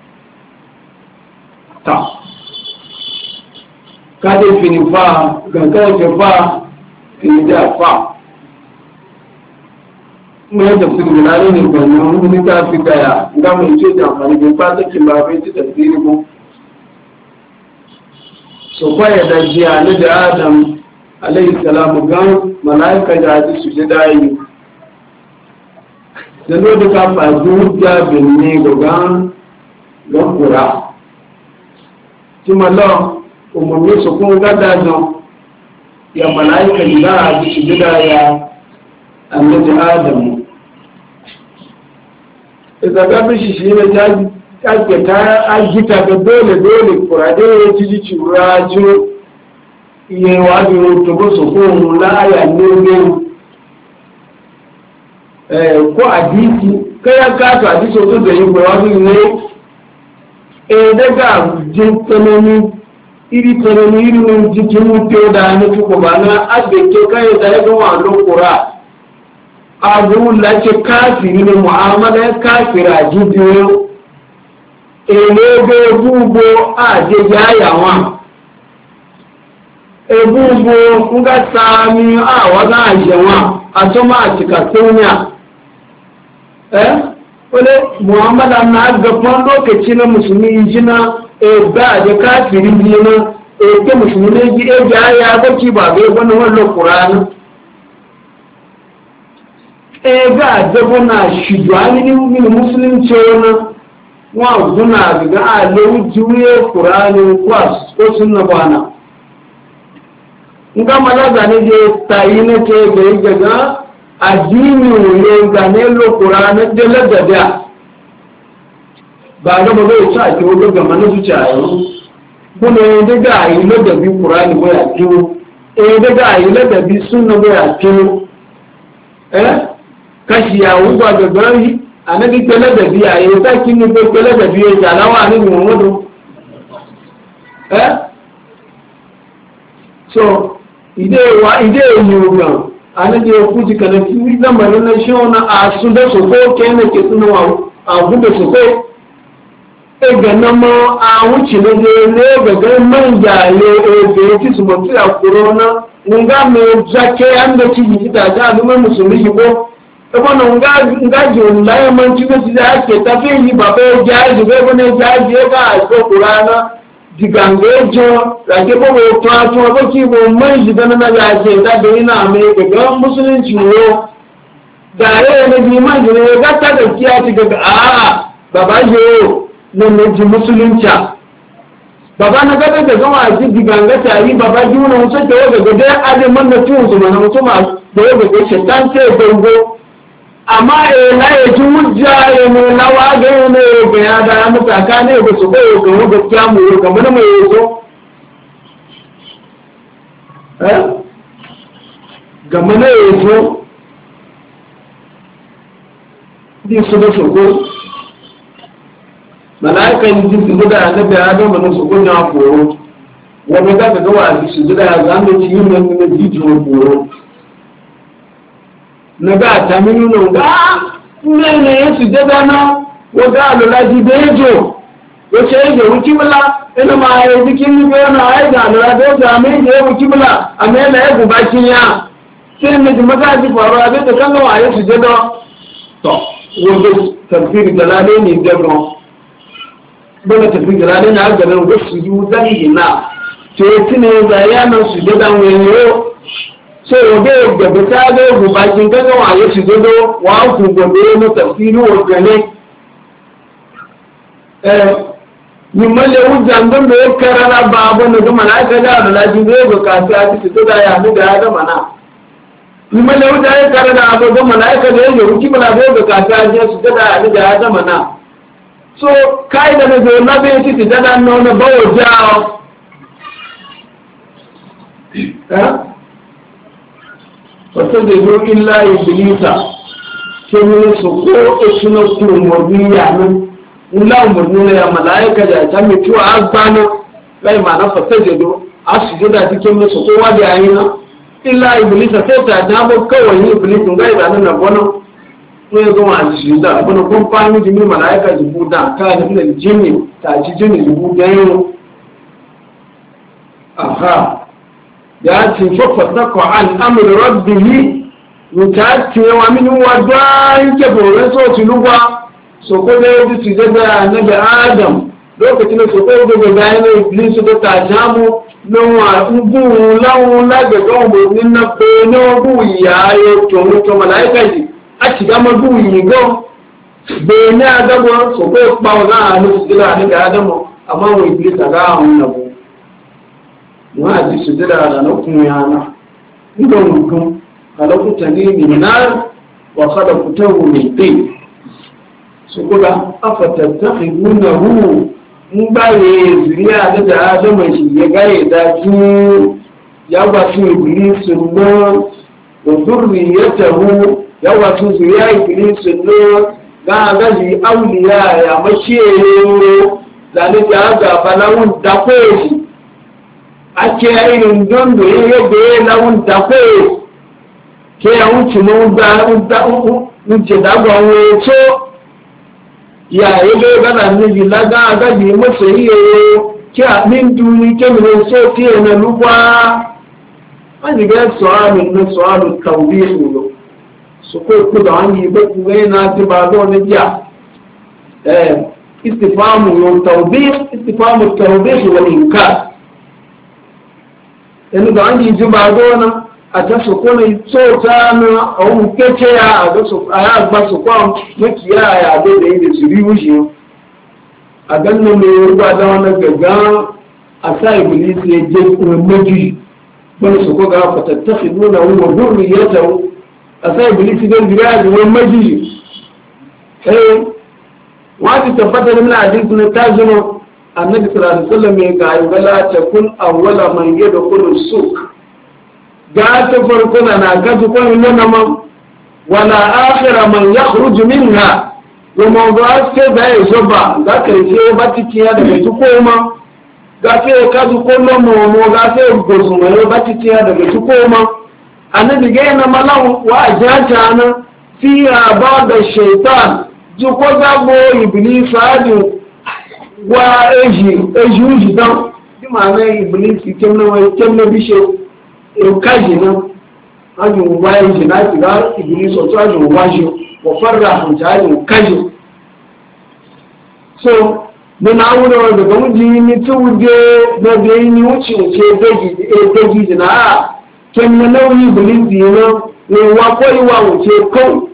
ta kade finifa ganka fa tinja fa mai tafsiri da ne ba ne mun ta fi kaya ga mun ce da amfani da ba ta kin ba bai ci tafsiri ko so kwaya da jiya ne da Adam alayhi salamu gan malaika da ji su ji dai da no da ka fa zuwa bin ne ga gan ga kura kuma la umma so ko ga da don ya malaika da ji su ji dai ya annabi Adam idan ga bishi shi ne jaji ake ta agita ga dole dole kurade ya ci ci rajo iye wa bi to go so ko la ya ne eh ko hadisi kai ka to hadisi to da yi wa bi ne e daga jin tsanani iri tsanani iri mun jikin mutu da ne ko ba na abe ke kai da ga wa lokura abu lace kafiri ne mu'amala kafira jibiyo elebe ebubo aje yayawa ebubo nga sami awaga ajewa atoma atikasonya eh ole mu'amala na gafan lokaci na musulmi jina e ba je kafiri jina e ke musulmi ji e jaya ga ki ba ga wannan wannan qur'ani ega dabona shidwani ni musulunci wani wa guna daga alau juye qur'ani kwas ko sunna bana nga malaga ne je tayine ke ga gaga addini ne ga ne lo qur'ani de la gada ba ga ba zai ta ki wo ga mana zuciya yau kuma daga yi lo da bi qur'ani ko ya kiwo eh daga yi lo da bi sunna ko ya kiwo eh kashi ya wuba da gari annabi kala da biya yayin da kin ne kala da biya jalawa ne Muhammadu eh so ide wa ide yuga annabi ya kuji kana fi zamanin na shona a su da su ko kene ke suna wa a gudu su ko e ganna mo a wuci ne ne ga ga manja ne e be ti su mutu ya corona nga me zake anda ci ji ta ga mu musulmi ko ẹgbọ́nà ńgájì òǹláyé mọ́ tí ó ti dá kẹta fẹ́ yí bàbá ẹjá ìjọba ẹgbọ́nà ẹjá ìjọ ẹgbà àìsọ́kùnrin aná dìgbàǹgbé jọ ràkẹ́bọ̀wọ̀ tó àtún ọgbọ́ kí wọ́n mọ́ ìjìdánná náà yà jẹ́ ìdábẹ̀rin náà mẹ́ gẹ̀gẹ́ mùsùlùmí wo gàárẹ̀ ẹnẹ́bí má jẹ́ ẹgbẹ́ tàbí kí á ti gẹ̀gẹ́ àá bàbá yóò lọ́nà jí mùsùlùmí bàbá na gẹ́gẹ́ gẹ̀gẹ́ wọn àti dìgbàǹgbé tàbí bàbá jí wọn wọn sọ́jọ́ gẹ̀gẹ́ adé mọ́nà tí wọn sọ̀rọ̀ náà tó máa gbọ́ gẹ̀gẹ́ ṣẹ̀táńtẹ́ gbogbo amma na ya ji hujja ya mai lawa ga yi ne ga ya da mutaka ne ba su bai ga wanda kyamu ya ga mana mai yazo eh ga mana yazo di su da su ko malaikan ji su da annabi Adam ne su ko na koro wanda ga ga wa su da ya zama ci yin nan ne ji jo koro na ga ta minu nan ga ne ne su daga na wa ga lalaji bejo wace yake wuki bula ina ma ya jikin ni na ai da lalaji da me je wuki bula amma na ya guba kinya sai ne ji maza ji faru a da kan wa ya su daga to wanda tafsir dalale ne daga bana tafi gira ne na ganin wasu yi zai na to tune da yana su da dan wayo so oge gbe ta ga go ba kin ga wa ya shi do wa ku gobe no tafsiri wa gane eh ni male wujan don da karara ba abu ne ga malaika da da laji ne go ka ta ci to da ya ni da da mana ni male wujan ya karara abu ga malaika da ya ruki malaika ga ka ta ji su da ya ni da da mana so kai da ne na be ci da da no na bawo jao eh fasajadu illa iblisa kemin su ko suna turmuriya nan illa umurni ya malaika da ta mutu a gbano kai ma na fasajadu asjuda cikin su ko wanda yayi na illa iblisa sai ta dabo kawai iblisin ga da nan bono ne zo ma asjuda abun kun fami jimi malaika jibuda ka da nan jinni ta ji jinni jibuda yau aha ya ce fafa an amur rabbihi mutati wa min wadan ke bore so tilugwa so ko da yi ci da na da adam lokacin da so ko da ga yana iblis da ta jamu non wa ubu lawo la ga go mo nin na pe no bu ya yo to to malaika ji a ci ga ma bu yi go be na ga go so ko pa wa na ni da ni ga adam amma wa iblis ga mun na bu wa ji su da da na kun yana inda mutum halakuta ne min nar wa khalaqtahu min tin su kula afatattakhidunahu in ba ye zuriya da da adama shi ya gaye da ki ya ba su iblis no wa dhurriyatahu ya ba su zuriya iblis no ga ga ji awliya ya mace da ne ga ga balawun da ko ake irin dondo ya yadda lawun dakwai ke ya wuce na wuce dagwa weto ya yi bai gana niji laga agabi masa iya ke a min duni ke mine so fiye na lugwa an yi gaya su'alun na su'alun taubi su su kai ku da wani ba ku gai na ji ba zo na jiya istifamu yau taubi istifamu taubi su wani inkar yanzu da an yi ji ba gona a ta su kone tsota na a wani kece ya a ga su a ya gba su kwan makiya ya bai da yi da su riwu shi a ganin mai ruwa da wani gaga a sa iblis ya je kuma maji wani su ko ga fatattafi nuna wani hurri ya tau a sa iblis ya jira da wani maji eh wani tabbatar min hadisi na tajino annabi sallallahu alaihi wasallam ya ga ayyala ta kun awwala man yadkhulu suq ga ta farko na ga su kun nuna man wala akhira man yakhruju minha wa mawdu'at sai da ya zuba ga kai sai batikiya daga tukoma ga sai ka zu kullu mu ga sai gozu mai batikiya daga tukoma annabi ga yana malan wa ajata na fi ba da shaytan ji ko gabo iblis adu wa eji eji uji dan di ma na iblis kemna wa kemna bishe e kaji na aju wa eji na ti ga iblis o to aju wa jo wa farra hu jaju kaji so na na wuro da ga muji ni tude da da ni uci uce deji e deji na kemna na wi iblis dino ne wa koi wa uce ko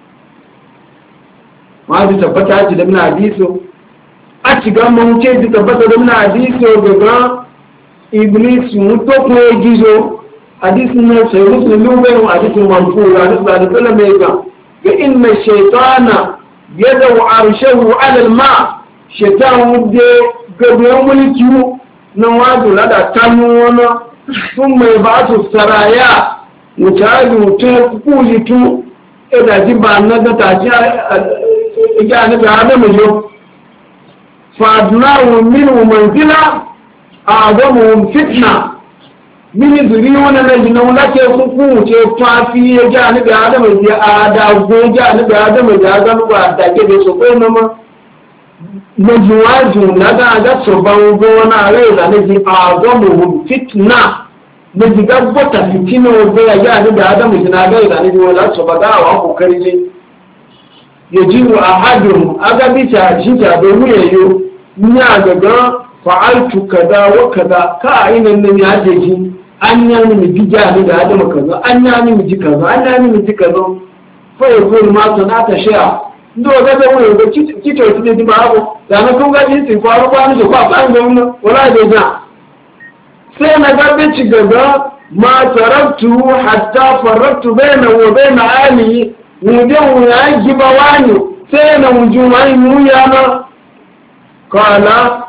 ma ji tabbata ji da mina hadiso a ci gama wuce ji tabbata da mina hadiso daga iblis mutu ko gizo hadisin nan sai muslimin bai wa hadisin manfura hadisin da sallallahu alaihi ga ga inna shaytana yadu arshahu ala alma shaytan de gabo mulki na wadu lada tanu wana sun mai ba su saraya mutaju tu kulitu ida jiba na da taji ija ni da adamu yo fadnahu minhu manzila adamu fitna min zuri wannan da jina wala ke ku ku ce fafi ya ja ni da adamu ya ada go ja ni da adamu ya ga ba da ke da so ko na ma majuwaju na ga ga so ban go na rai da ni adamu fitna da diga bota fitina go ya ja ni da adamu na ga da ni wala so ba ga wa kokari ne yajibu ahadun aga bita jinja do muyeyo nya daga fa'altu kaza wa kaza ka ina nan ya jeji an ya ni bija ni da adama kaza an ya ni ji kaza an ya ni ji kaza fa yakun ma sanata shay'a ndo ga da wani ga kito tide di babu da na kun ga ji tin faru ba ni ko ba ga mun wala da ja sai na ga bin ci gaba ma taraktu hatta faraktu baina wa baina ali wudan ya giba wani sai na wujun wani mu ya na qala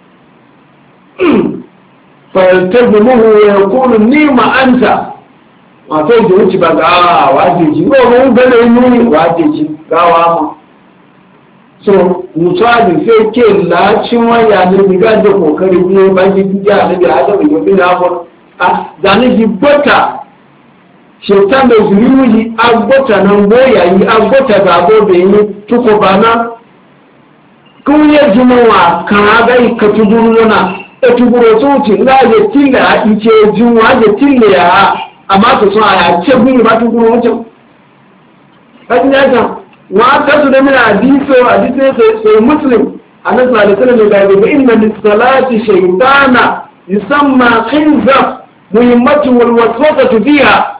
فيلتزمه ويقول نيم أنت wato da wuce ba ga wajeji ko mun ga da nuni wajeji ga wa so mutsabi sai ke lacin waya ne diga da kokari ne ba ji diga ne da hada da bin abu a zane ji bota shetan da zuriyi agbota nan boya yi agbota ga gobe yi tuko bana kun ya jimawa kan ga ikatuburu na etuguro tuti ngaje tilla a ice jinwa je tilla ya amma to so aya ce gumi ba tuguro mutum hadin ya ta wa ta su da mina hadiso hadisi sai muslim annabi sallallahu alaihi wasallam ya ga inna lis-salati shaytana yusamma khinzab muhimmatu wal waswasatu fiha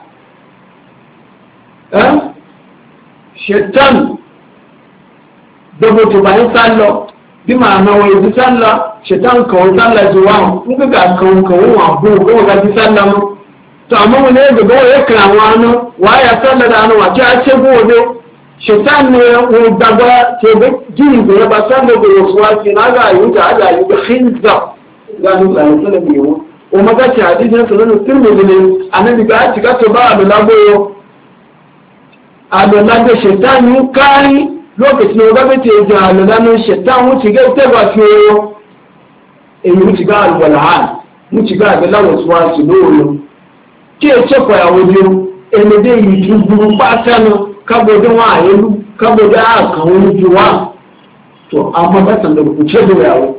eh shaytan da mutum bayan sallo bí màá náwó ibi sálà ṣètàn kan sálà ju wa ń gbégbá kan kan wọn àbò wọn ga ti sálà mọ tó àmọ́ wọn lè gbẹgbẹ wọn yẹ kàn àwọn àna wàá yà sálà dànù wà kí a ṣe fún òde ṣètàn ni wọn gbàgbá ṣègbè jí ìgbìyànjú bá sálà gbèrò fún wa kí náà gà yóò àjà yóò gbé xinza gánú ìlànà sálà bí wọn. wọn mọ káàkiri àdíjẹ sọ̀rọ̀ ní tìrìmìlì ni ànábìgbà àti ká tó bá àlọ́lágbóyọ àlọ́lágbé ṣètàn ń kárí lokacin da gwamnati ya jira da zanen shaitan wuce ga ita ba fi yoyo in wuce ga alwala'an wuce ga ga lawasu wasu loro ke ce kwaya wajen ene dai yi tubu patanu kabodin wa yelu kabodin a kan wani juwa to amma ba san da ku ce da yawo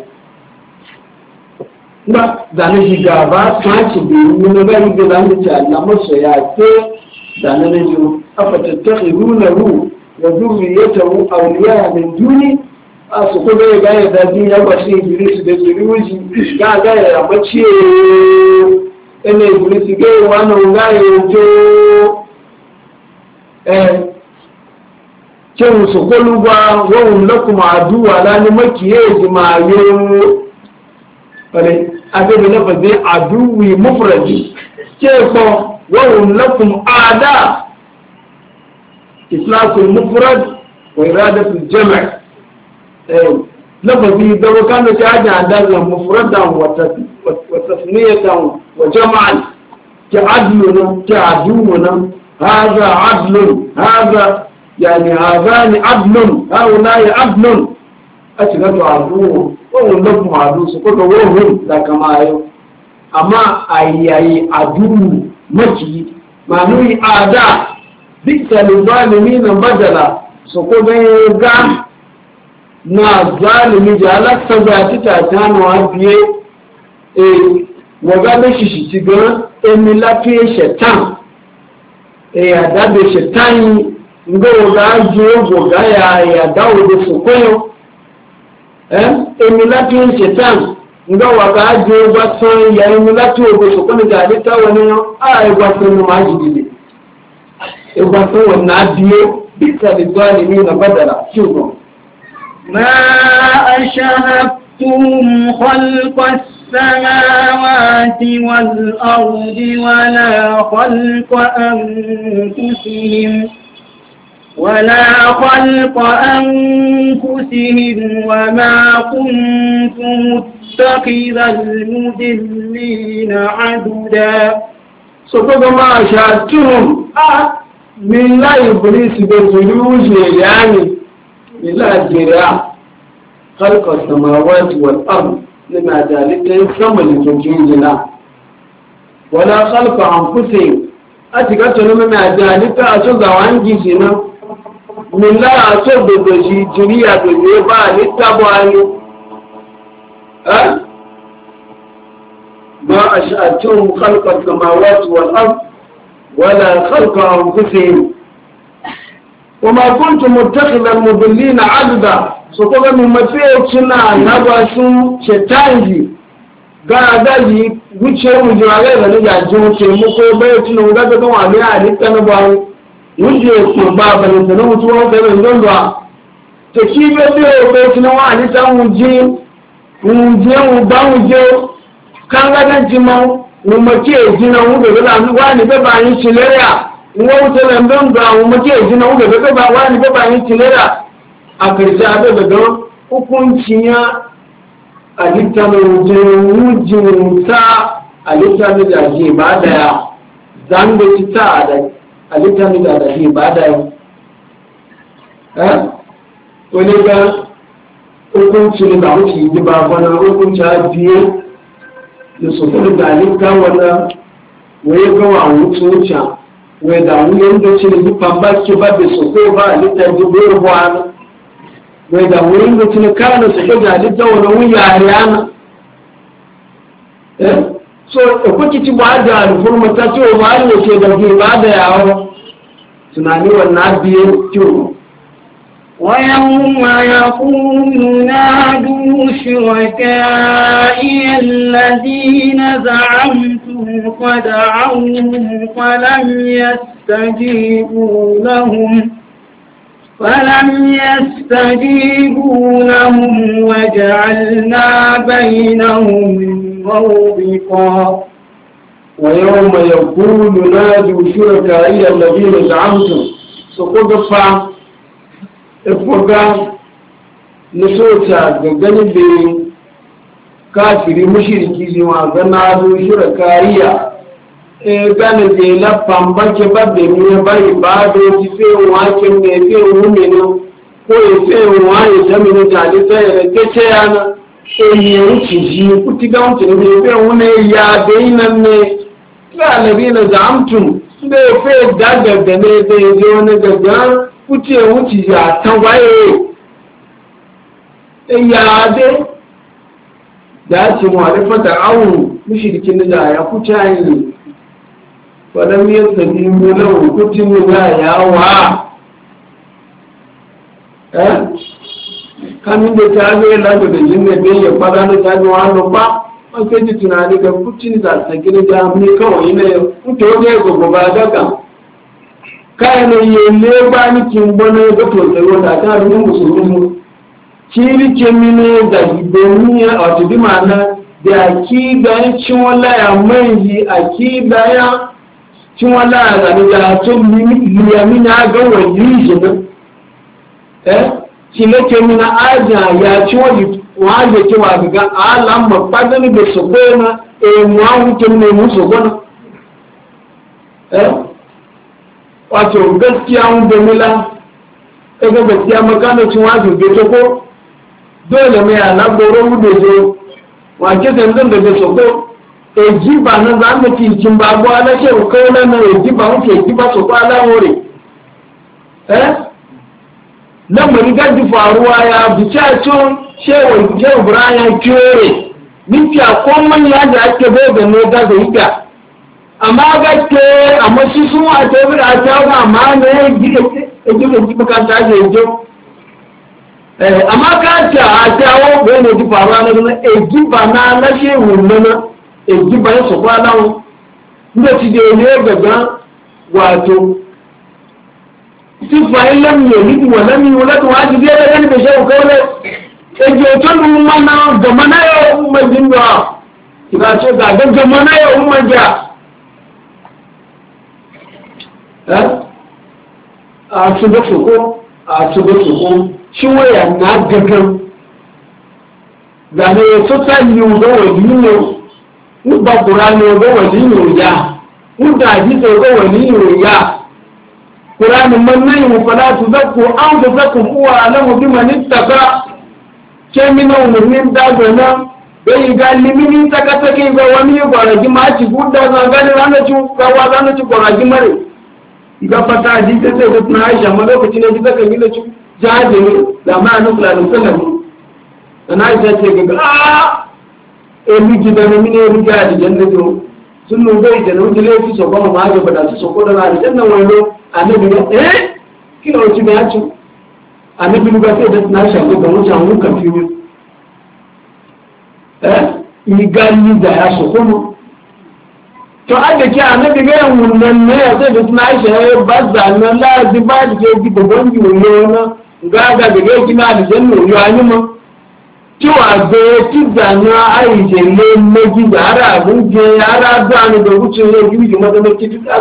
ba zanen shi ga ba ta ci bi ne ba yi ga zanen ta Allah masoya ke zanen ne ju afatattakhirunahu ru وذريته أولياء من دوني أسكو بي غاية دادين يباشي إبليس بزريوجي غا غاية يباشي إن إبليس غاية وانا غاية جو كم سكولوا وهم لكم عدو على نمكيه جماعيو أبدا لفظ عدوي مفرد كيف وهم لكم أعداء إطلاق المفرد وإرادة الجمع لفظي لو كان تعجى عندنا مفردا وتثنية وجمعا كعدلنا كعدونا هذا عدل هذا يعني هذان عدل هؤلاء عدل أشهد عدوهم وهم لكم عدو سكوت وهم لا كما يو أما أي أي عدو مجي ما نوي أعداء bisa lizalimi na badala su kuma ya ga na zalimi da alasta za ta tatanu a biye e waga na shi shi ga emi lafiye shetan e ya dabe shetan nga waga ajiye goga ya ya dawo da su koyo eh emi lafiye shetan nga waga ajiye gwasan ya emi lafiye da su koyo da alita wani a yi gwasan ma jidide ìgbà tó wọ̀n náà díé bíkàlì gbáàlì ní ìlàbádàlá ṣùgbọ́n. máa aṣáàtún kọlùkọ́ sáráwàtí wàl'áwùdí wàlá kọlùkọ́ àǹkúsìhìm wàlá kọlùkọ́ àǹkúsìhìm wà máa kún fún mùtàkìrà lùdìlì na àdúdá. sọ́kọ́gbọ́ máa ṣàtún min la iblis da zuruje yani ila jira khalqa samawati wal ard lima dalika sama litujin jina wala khalqa anfusihim atika to no ma dalika aso ga wangi jina min la aso do ji jiriya do ne ba ni tabo ani ha ma ash'atum khalqa samawati wal ard ولا خلق أنفسهم wa ma kuntum muttakhidhal mudillina adda so ko ga mu mafiye cina na ba su shetanji ga gaji wuce mu jira ga da ya ji wuce mu ko bai tuna ga ga wa ne a dukkan na ba wuje ko ba ba ne da mutu wa da don da to ki be be ko tuna wa ne ta mu ji mu je mu ba mu je kan ga dan ji mu mu mace ji na mu da da wa ne ba yin cilera mu wuce nan don da mu mace ji na mu da ba wa ne ba yin cilera a karshe abe da don hukuncin ya a littafin wujin ta a littafin da ke ba da ya zan da ci ta a littafin da ke ba da ya wani ga hukuncin da wuce yi ba wani hukunci a biye da su kuma da littafin wani wani gawa wuce wuce wai da wani yadda ce da yi pambaki ba da su ko ba a littafin bai rubuwa wai da wurin da tuni kana su ga jalita wani wuya yana eh so da kuke ci ba da alfurma ta ce ba ne ce da ke ba da yawo tunani wannan biye to ويوم يقول نادوا شركائي الذين زعمتم فدعوهم فلم يستجيبوا لهم فلم يستجيبوا لهم وجعلنا بينهم موبقا ويوم يقول نادوا شركائي الذين زعمتم سقطفا ifoga nisota ga ganin da kafiri mushriki zuwa ga nadu shurakaiya e gane da la pambake ba da ni ba ibado ti fe wa ke ne fe wune no ko e fe wa e jamini ta de ta e ke ce yana e ni uci ji kuti ga unti ne fe wune ya de nan ne la nabina zamtum da fe daga da ne da je wani gaga kuti e wuci ya tan waye e ya de da ci mu alifa da awu mushrikin da ya kuta yi falam yastajibu lahu kutimu la yawa eh kamin da ta ga la da jinne be ya fada da ta ga wani ba an sai ji tunani ga kutin da ta gina da mu kawai ne kuto ne go ba daga kai ne yele ba ni kin bone ga to sai wanda ta ru musulmi kiri kemine da duniya a tubi mana da ki ga cin wala ya mai akida ya tí wọ́n láàrín àníjà tó liyamina ga wani jinin eh tí lẹ́kẹ́ mina ajá ya tí wọ́n ajé tí wà gaga alamma pàdánù da sọ̀gbọ́ na èmù ahun kí ne mú sọ̀gbọ́ na eh wato gaskiya hun domila ẹgbẹ́ gaskiya makano tí wọ́n ajé gẹ́tọ́ ko dole mai alagboro wude zo wà kí zanzan da sọ̀gbọ́ ejiba na za mu ci cin babu ala ce ko na na ejiba mu ke ejiba so ko ala hore eh nan mun ga di faruwa ya bica to shewa je Ibrahim kiore miki ko man ya da ake bai da ne da ga amma ga ke amma shi sun a ta bi a ta ga amma ne gide ejiba ji baka ta je jo eh amma ka ta a ta wo bai ne di faruwa na ejiba na na shewu na èjì báyìí sọ̀kọ́ aláwọn nígbà tí di ilé gbẹ̀gbọ́n wàtò sífà ilẹ́mìí èyí wọ̀ lẹ́mìí wọ́n lẹ́tọ̀ wájú bí ẹlẹ́gẹ́ níbi iṣẹ́ òkè wọlé èjì òtún ní wọn náà gọ̀mọ́náyọ̀ ọ̀hún mẹ́jì ń lọ ìgbà tó gbàgbé gọ̀mọ́náyọ̀ ọ̀hún mẹ́jì à àtúbọ̀sọ̀kọ́ àtúbọ̀sọ̀kọ́ ṣíwọ́ yà ná gẹ́gẹ́ gbàgbé tó sáyé òwò yìí lọ nígbà kùránì ọgọ́ wà ní ìròyà nígbà àjíṣẹ́ ọgọ́ wà ní ìròyà kùránì mọ́ náà ìwọ̀n fọ́lá tó zẹ́kù áwọn tó zẹ́kù fún wa aláwọ̀ bí ma ní tàbá kẹ́mínà òun ní dágbẹ̀ náà bẹ́yìn ga limi ní takataki ga wani yi gwaraji ma ci gúdá ga gani ranaci gawa ranaci gwaraji mare ga fata àjíṣẹ́ sai da tuna aisha ma lokaci ne ji zaka gina ci jaje ne da ma nufla da sallami da na aisha ce ga aaa emi gidan mini emi ga aljanna to sun no gai da wuce laifi so ba ma ga bada su so ko da aljanna wani annabi ne eh kí ló ti bẹ́ẹ̀ tún àníbi nígbà tí èdè náà ṣàgbéga wọn ti àwọn kàfí wọn ẹ ìgbà yìí dà yà sọ̀kọ́ mọ́ tó àgbẹ̀kí àníbi bẹ́ẹ̀ wù nẹ́nẹ́ ẹ̀sẹ̀ èdè náà ṣe é bá gbà náà láti bá dìde di gbogbo ń jù òye wọn náà gbàgbà gẹ́gẹ́ kí náà dìde ní òye ayé mọ́ tí wàá gbé tí gbà náà àìjẹ lé méjì yàrá àbújẹ yàrá gbáàni dòwútu ilé ìdíwìdì mọ́tò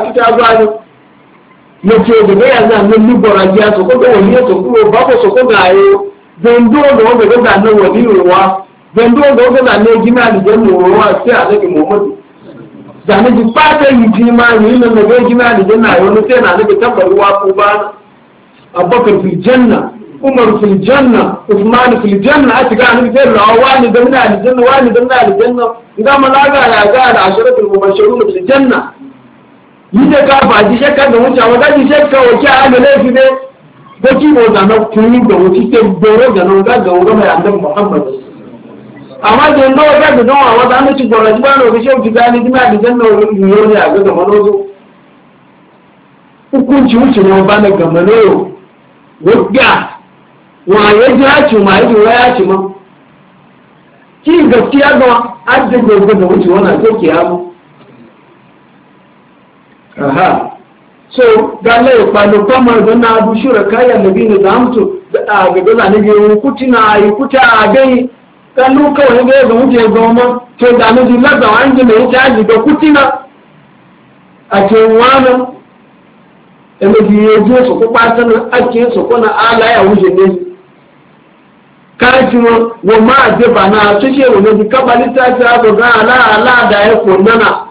lọ́tí òdòdó yàtọ̀ àmì nígbọ̀rọ̀ ajé àtòkó tó wọ̀ ní ètòkúrò bábọ̀ sọ̀kó gàáyé gbẹ̀ndó ọ̀dọ̀ ọ̀dọ̀ gà náà wọ̀ ní ìrọ̀wá gbẹ̀ndó ọ̀dọ̀ ọ̀dọ̀ gà náà jí náà nìjẹ́ ní òwúrọ̀ àti àlejò mọ̀mọ́dù dàníjì pàtẹ́ yìí jí máa ní ilẹ̀ nàgbẹ́ jí náà nìjẹ́ náà yọ̀ ní sẹ́yìn àlejò tábàlú wa kó bá abọ́kar fìlìjẹ́nà umar fìlìjẹ́nà usman fìlìjẹ́nà àti ká ní sẹ́yìn lọ́wọ́ wá ní dẹ́mínà àlìjẹ́nà wá ní dẹ́mínà àlìjẹ́nà nga malaga ya ga da asharatul mubashirun bil janna yide ka ba ji shakka da wuce wa gaji shakka wace a ga laifi ne ko ki mo da na kuni da wuce ke doro da nan ga ga ga mai annabi Muhammad amma da ndo ga da don wa da ne ci gora ji ba no ga shehu gani dina da janna yo ne a ga da manozo hukunci wuce ne ba na ga manoyo wugga wa ya ji haci ma yi ya ci ma ki gaskiya ga adda gobe da wuce wannan ko kiyamu aha so gale palo kama zana abu shura kaya nabi ne da amto da ga dole ne ga kutina yi kuta gai kallu kawai ga ga muje goma to da ne dilla da wanje ne ta ji ga kutina a ce wannan ene ji yeje so ko patan ake so ko na ala ya wuje ne kajimo wo ma de bana to she wo ne kabali ta ta go ga ala ala da ya ko nana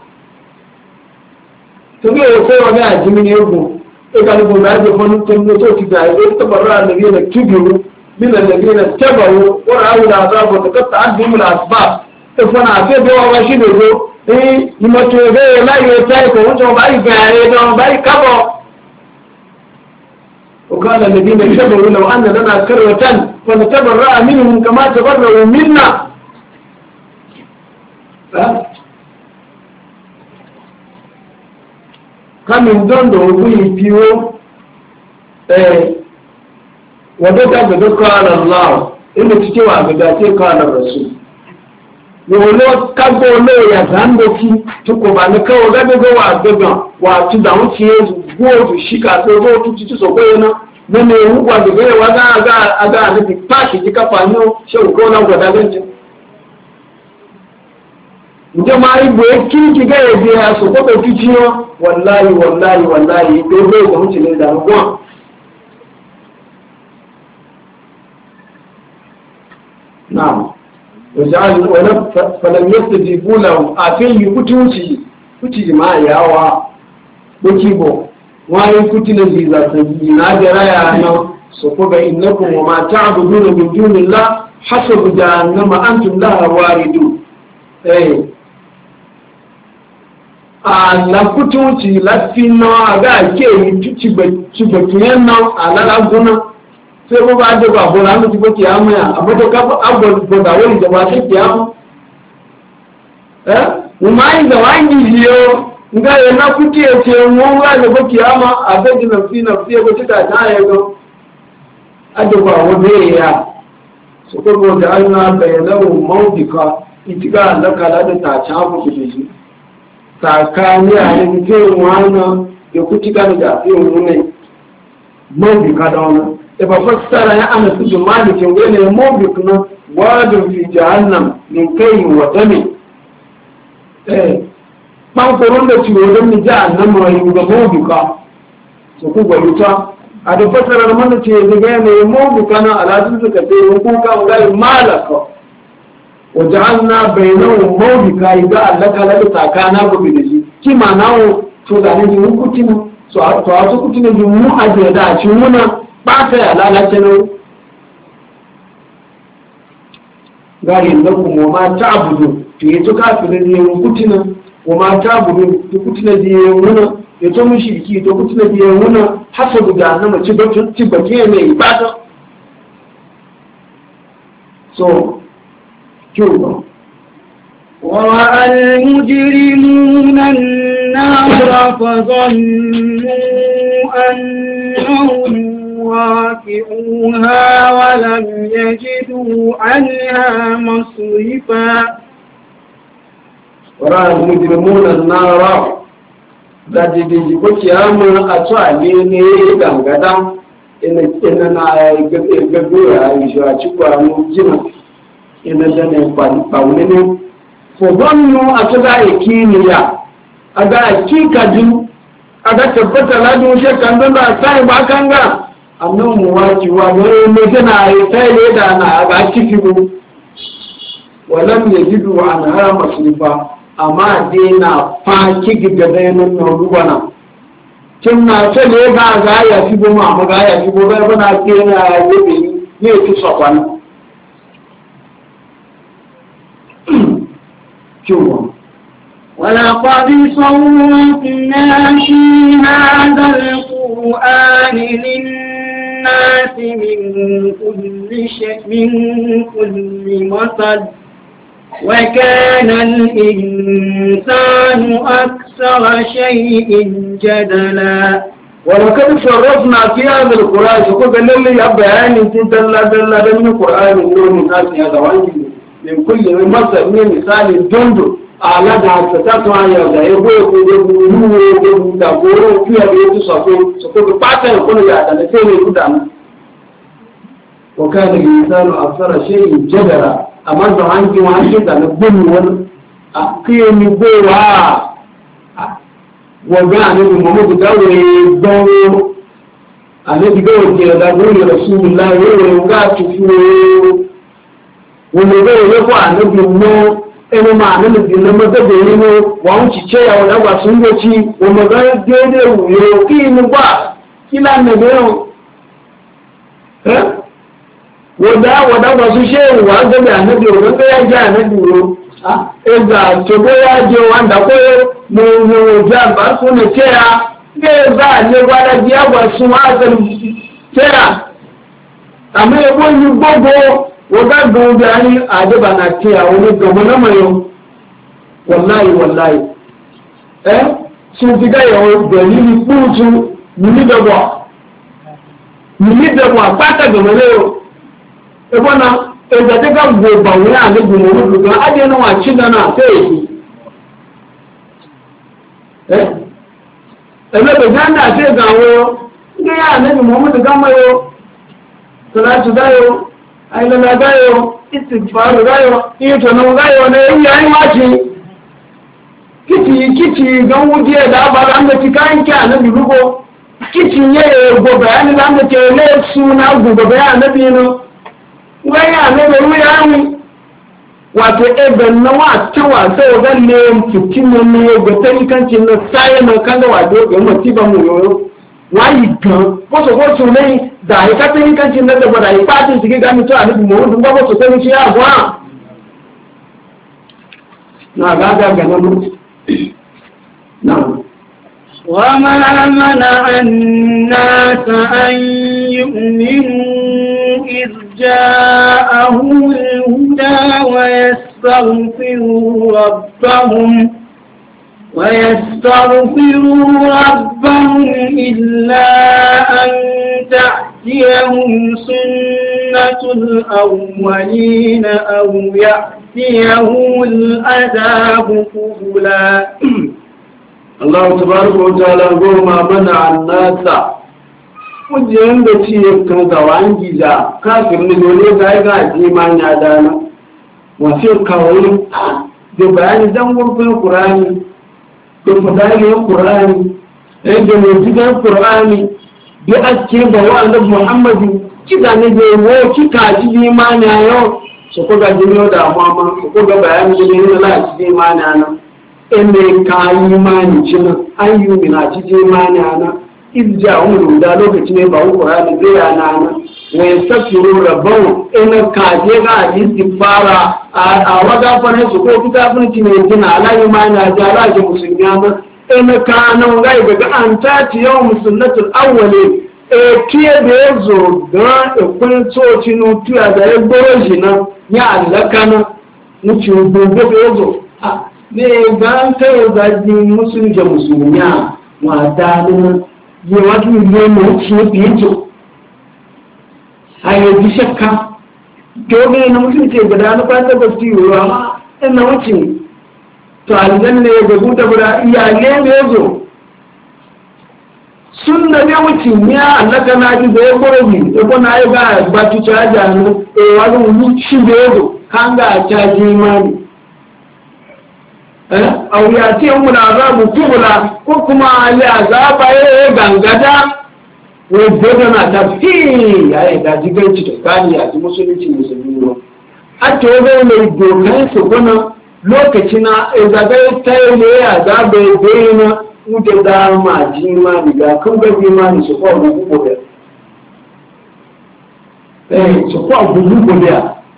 tumi ya sai wani a jimin yanku ika nufin da ake wani tun so ki ga ya tabarra annabi na tubiru min annabi na tabaru wa ra'u da azabu da kasta addu min asbab ifana ate be wa shi ne zo eh ni mo to be la yo tai ko won ba yi ga re do ba yi kabo وقال الذين كفروا لو أن لنا كرة فنتبرأ منهم كما تبرأوا منا kamin don da ogun ifiwo wadda ta gada kawar Allah inda cike wa gada ce kawar rasu wolo kagbo lo ya zandoki tuko ba na kawo gada ga wa gaga wa tu da wuce gozu shika so zo tu ci so ko yana na ne hukwa da ga wa ga ga aga ne bi tashi ji kafa no she ko na gwada gancin nje ma ibo kinki ga yaje ya so ko to ciyo wallahi wallahi wallahi to bai ga mutum ne da ruwa na'am waja'al wa falam yastajibu lahu afin yukutuci kuti ma yawa bokibo wai kuti ne ziza sabi na jaraya na so ko ga innakum wa ma ta'buduna min dunillah hasabu jahannama antum laha waridun eh alakutuci lafina ga ke yi cibakiyan nan a lalaguna sai ko ba da ba bola mu cibaki ya maya amma da ka abba da wani da ba sai kiyamu eh mu mai da wani liyo nga yana kuti ya ce mu ga da ba kiyama a da nafsi nafsi ya goce ta ta ya go adaba wani ya so ko da Allah bayanu mawdika itiga Allah kala da ta ta ku shi tsakani a yin jirin wani da kutika da jafiyar wune mobi ka da wani da ba fassara ya ana su jimani ke wani mobi kuna wadin fi jahannam min kai wa dame eh ɓankoron da ciwo don ni jahannam ma yi ga mobi ka su ku gwaluta a da fassara da mana ce daga yanayi mobi ka na aladun suka ce hukuka mu gari malaka وجعلنا بينهم موبقا إذا ألك لك تاكانا ببدجي كما ناو توداني جمو كتنا سواتو كتنا جمو أجيدا شمونا باتا لا لا تنو غاري لكم وما تعبدوا تيتو كافرين يمو كتنا وما تعبدوا تكتنا دي يمونا يتو مشركي تكتنا دي يمونا حسب جهنم تبكي مي باتا so ورأى المجرمون النار فظنوا أنهم رافعوها ولم يجدوا عنها مصرفا ورأى المجرمون النار ذاتي بكياما أتواليني غنغدا إننا يغبير عيشوا أشكوا مجنة إننا يقبلوني فظنوا أتغاية كينيا أغاية كيكاجو aga tabbata ladin shekan don da sai ba kan ga annan mu waji wa ne ne tana yi sai ne da na ga ciki mu walam yajidu anha masrifa amma dina fa kigi da bayanan nan rubana kin na ce ne ga ga ya fi goma amma ga ya fi goma ba na ke na yabe ne ki sokwan kiwo ولقد صرفنا في هذا القرآن للناس من كل شيء من كل مثل وكان الإنسان أكثر شيء جدلا ولقد صرفنا في هذا القرآن فقد للي أبيان تدلى دلى من القرآن النور الناس هذا وانجل من كل مثل من مثال جندل alada àtẹ̀tàtọ̀ ayọ̀dà ẹgbẹ́ òkúdébù olúwo òkúdébù dàgbòrò kí ẹgbẹ́ tó sọ̀kó sọ̀kó pátá ìkúnnù yàtàlẹ̀ tí ó lè kú dànù. وكان الإنسان أكثر شيء جدلا أما أنت عنك وعنك دànù gbóni wọn àkíyèmí gbówà wọ̀gbẹ́ àníbi mọ̀mọ́dù dáwọ̀ gbọ́rọ̀ àníbi gbọ́rọ̀ kí ẹ̀dà gbóni rẹ̀sùn láì wọ́n ń gá àtúfú wọn lè bẹ́ẹ̀ lẹ́kọ̀ọ́ àníbi mọ́ ẹni máa nínú ìdílé mọ́tẹ́bẹ̀ nínú wọ́n ń ṣiṣẹ́ àwọn ọ̀dàgbà tó ń gbé tí ọmọdé déédéé wùyọ kí inú gbà kí lánàá mìíràn ẹ́ wọ́dà wọ́dàgbà tó ṣe ìwà gbẹ̀bẹ̀ ànábì òun tó yá jẹ́ ànábì wo ẹgbà tó bóyá jẹ́ wọn dàpọ̀ mo mo òjò àgbà fún mi tẹ́ra bí ẹgbà àlewádà bí àgbà sún wá sẹ́nu tẹ́ra àmọ́ ẹgbẹ́ yìí gbogbo wọ́gá gan bí a ní àjọba náà tí àwọn onígbọ̀mọ́ náà mọ̀ yọ wọ̀láyì wọ̀láyì ẹ́ tún fi gáyọ̀ bẹ̀rẹ̀ ní púùtù nílídẹ̀bọ̀ nílídẹ̀bọ̀ àpátàgbọ̀mọ́ lẹ́yọ ẹgbọ́n náà ẹgbẹ̀tẹ́gà gbogbo àwọn àlejò olùgbọ̀n adé náà wà tí náà àti èyí ẹgbẹ̀tẹ̀ gáńdà àti ẹgbẹ̀ àwọn ní àlejò mọ́mọ́dé gámọ́ yọ tọ́lá ailana gayo istighfaru gayo itono gayo ne yayi maji kiti kiti gan wuje da ba ran da tikan ki annabi rugo kiti ne go bayani ran da ke ne suna go bayani annabi no waya annabi ruya ni wato eben na wa tawa sai ga ne kitin ne go tarikan kin na sai na kan da wado ga mutiba mu yoyo wáyé gan bọ́sọ̀bọ́sọ̀ lẹ́yìn dàí kátẹ́lì kẹ́ntì lẹ́gbẹ̀ẹ́ dàí pàtí ìsìnkí gami tó àníbì mọ̀ ọdún bọ́bọ̀sọ̀ tẹ́lì sí àgbọ́ à náà gágá gànà mú náà وما منع الناس أن يؤمنوا إذ جاءهم الهدى ويستغفروا ربهم ويستغفروا ربهم إلا أن تأتيهم سنة الأولين أو يأتيهم العذاب قبلا الله تبارك وتعالى يقول ما منع الناس wajen da ci kan gawan gida kafin ne dole ga ga imani adana wasu kawai da bayani dan gurbin Qur'ani da fadailin Qur'ani da mujidan Qur'ani bi aske da wa'anda Muhammadu kida ne da wo kika ji imani ayo so ko ga jini da mama so ko ga bayani ne ne la ji imani ana ene ka imani cin ayu mina ji imani ana izja umru da lokaci ne ba Qur'ani zai ana ana wa yastaghfiru rabbahu ina ka je ga istighfara a waga fara su ko kitabun ci ne jina ala imani da ala ji musulmi amma ina ka nan ga daga an ta ci yau musunnatul awwali e kiye da yazo ga e kun tsoci no tuya da ya goro jina ya alaka na muci gobe da yazo ne ga kai da ji musulmi da musulmiya wa da ne yi wadu ne mu ci biyo a yi shakka domin na mutum ce guda na kwanta ba su yi amma ina wuce to aljanna ne ga buɗe guda iyale ne ya zo sun da ne wuce ya allaka na ji da ya korobi ya kuna ya ga ba tu caji a nan wani wani shi da ya zo kan ga caji imani a wuya ce mu da za mu tubula ko kuma ya zaba ya gangada wadda da na ta fi ya yi daji ganci da kani a ji musulunci musulmi ruwa a ce wadda mai dokan su guna lokaci na zagaye ta yi ne ya zaba ya bayyana wuce da ma ji imani ga kan gabi imani su kwa gugu gobe eh su kwa gugu gobe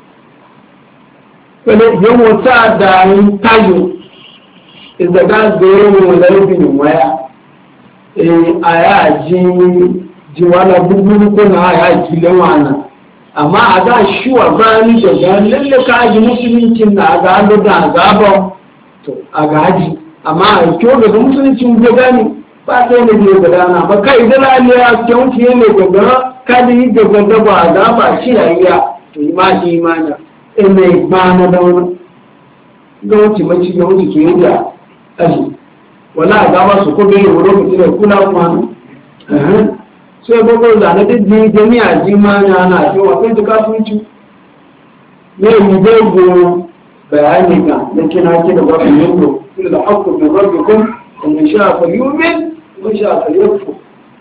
wani yawon ta da yi tayo izaga zai mu laifin waya a ya ji jiwala bugu ko na ya ji lewana amma a ga shiwa bani da ga lalle ka ji musuluncin na ga da ga ba to a ga ji amma a kyo da musuluncin ga gani ba sai ne da dana ba kai da laliya kyau ki ne ga ka da yi da ga ba ga ba shi yayiya to imani imani ene ba na da wani ga wuce mace ga wuce ke da aji wala ga ba su ko bai wuro ku da kula kuma eh sai gogo da na didi jami'a ji ma na na ce wa kai ka sunci ne mu dai go bayani ka da kina ki da babu yango kul da haqqu bi rabbikum in sha fa yu'min wa sha fa yakfur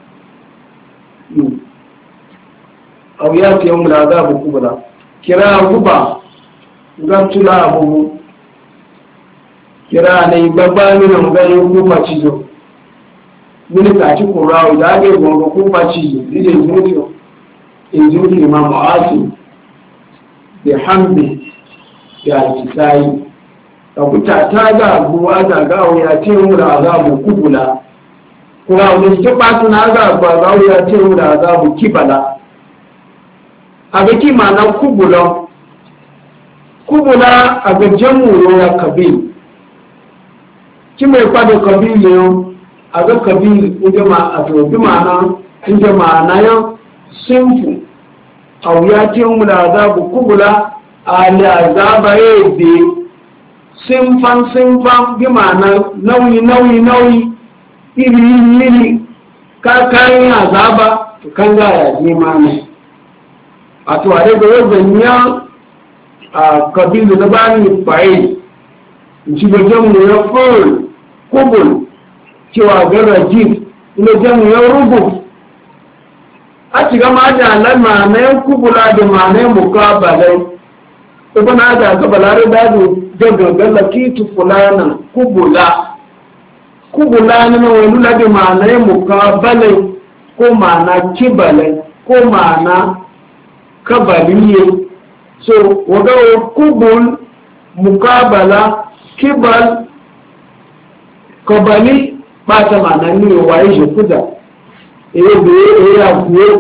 aw yati yawm al-azab kubra kira guba gantula abu kira ne babba ne mun ga yin kuma cizo mini ta ci kurawo da ga gongo kuma cizo dide zuciyo in zuci ma mu'asi bi hamdi ya kisai da kuta ta ga buwa da ga ya ce mu da azabu kubula kurawo da ci ba tuna ga ba ga ya ce mu da azabu kibala aga ki ma na kubula kubula aga jamu ya kabil ki mai kwado kabili yau a ga kabili ujama a tobi ma'ana inda ma'ana yau sinfu a wuya ce mu da azabu kubula a da azaba ya yi sinfan sinfan bi ma'ana nauyi nauyi nauyi iri iri iri ka kayan azaba to kan ga ya je ma'ana a to a daga yau zanya a kabili na bani fa'i ci da jamu ya furu kubul cewa gara jif ina jamu ya rubu a shiga ma da alar ma'anayin kubula da ma'anayin mukabalai ita na da aka balare da da gangala kitu fulana kubula kubula na wani lula da ma'anayin mukabalai ko ma'ana kibalai ko ma'ana kabaliye so wagawa kubul mukabala kibal kọbali pàtà màná ní ìwà ìṣòkúdà èrè èrè àgbé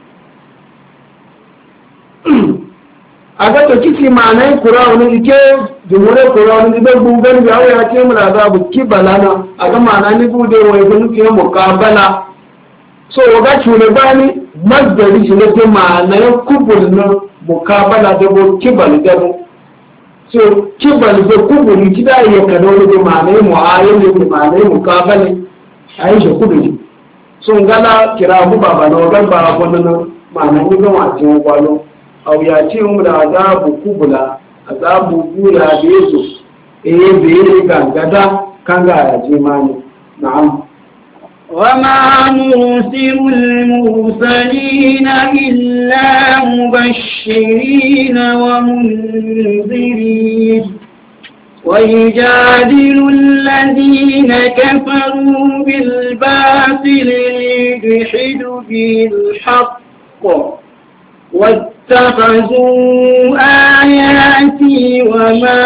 àgbẹ́tọ̀ títí màná ìkùrá òní ike jùmúrẹ́ ìkùrá òní ibẹ́ gbogbo níbi àwọn ìyá tí ó múra àzáàbù kí bàlá náà àgbẹ́ màná ní búdé wọn ìgbẹ́ ní kí ó mọ̀ ká bálá so wọ́gá tí ó lè bá ní mọ́gbẹ̀rí sí lé pé màná kúbùlù náà mọ̀ ká bálá dẹ́gbọ́ kí bàlú dẹ́gbọ́ so kibal da kuburi gida ya kada wani da ma'anai mu'ayyar da ma'anai mukabali a yi shi kuburi so gana kira ku ba ba na wajen ba wani nan ma'anai yi gama a cikin kwalo a wuya ce mu da azabu kubula azabu buya da ya zo eh da ya gangada kan ga ya ce mani na'am وما نرسل المرسلين إلا مبشرين ومنذرين ويجادل الذين كفروا بالباطل ليجحدوا بالحق واتخذوا آياتي وما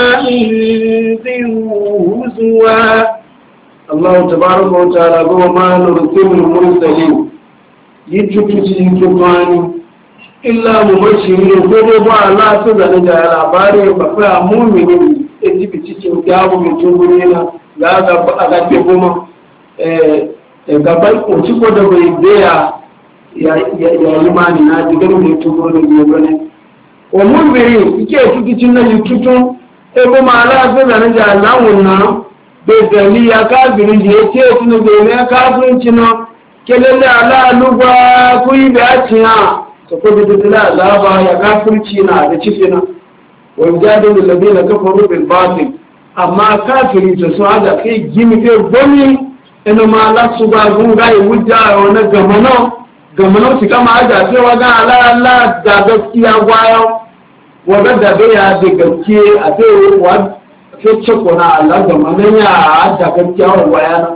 أنذروا هزوا الله تبارك وتعالى وما نرسل المرسلين يجوكي تفاني إلا مبشرين كده با لا تزال جاء الأباري بفا مؤمنين يجب تشين جابوا من جنبنا لا أغبى بما gaban ƙoci ko da bai daya ya yi mani na ji gani ne tuko da gobe ne wa mulbiri ike cikin na yututu ebe ma ala fi zanen da alawun na bai zali ya kafirin da ya ce tunu bai ne kafirinci na kelele ala lugba kuyi da ya ci ha ta kudu da tila azaba ya kafirci na da cifi na wa jadin da labi na kafaru bil batil amma kafiri ta su hada kai gimi kai gomi ina ma ala su ba gunga yi wujja wani gamano gamano su kama aja cewa ga ala ala da gaskiya gwayo wadda da bai ya da gaske a bai wa ke ciko na ala gamano ya da gaskiya wa gwaya na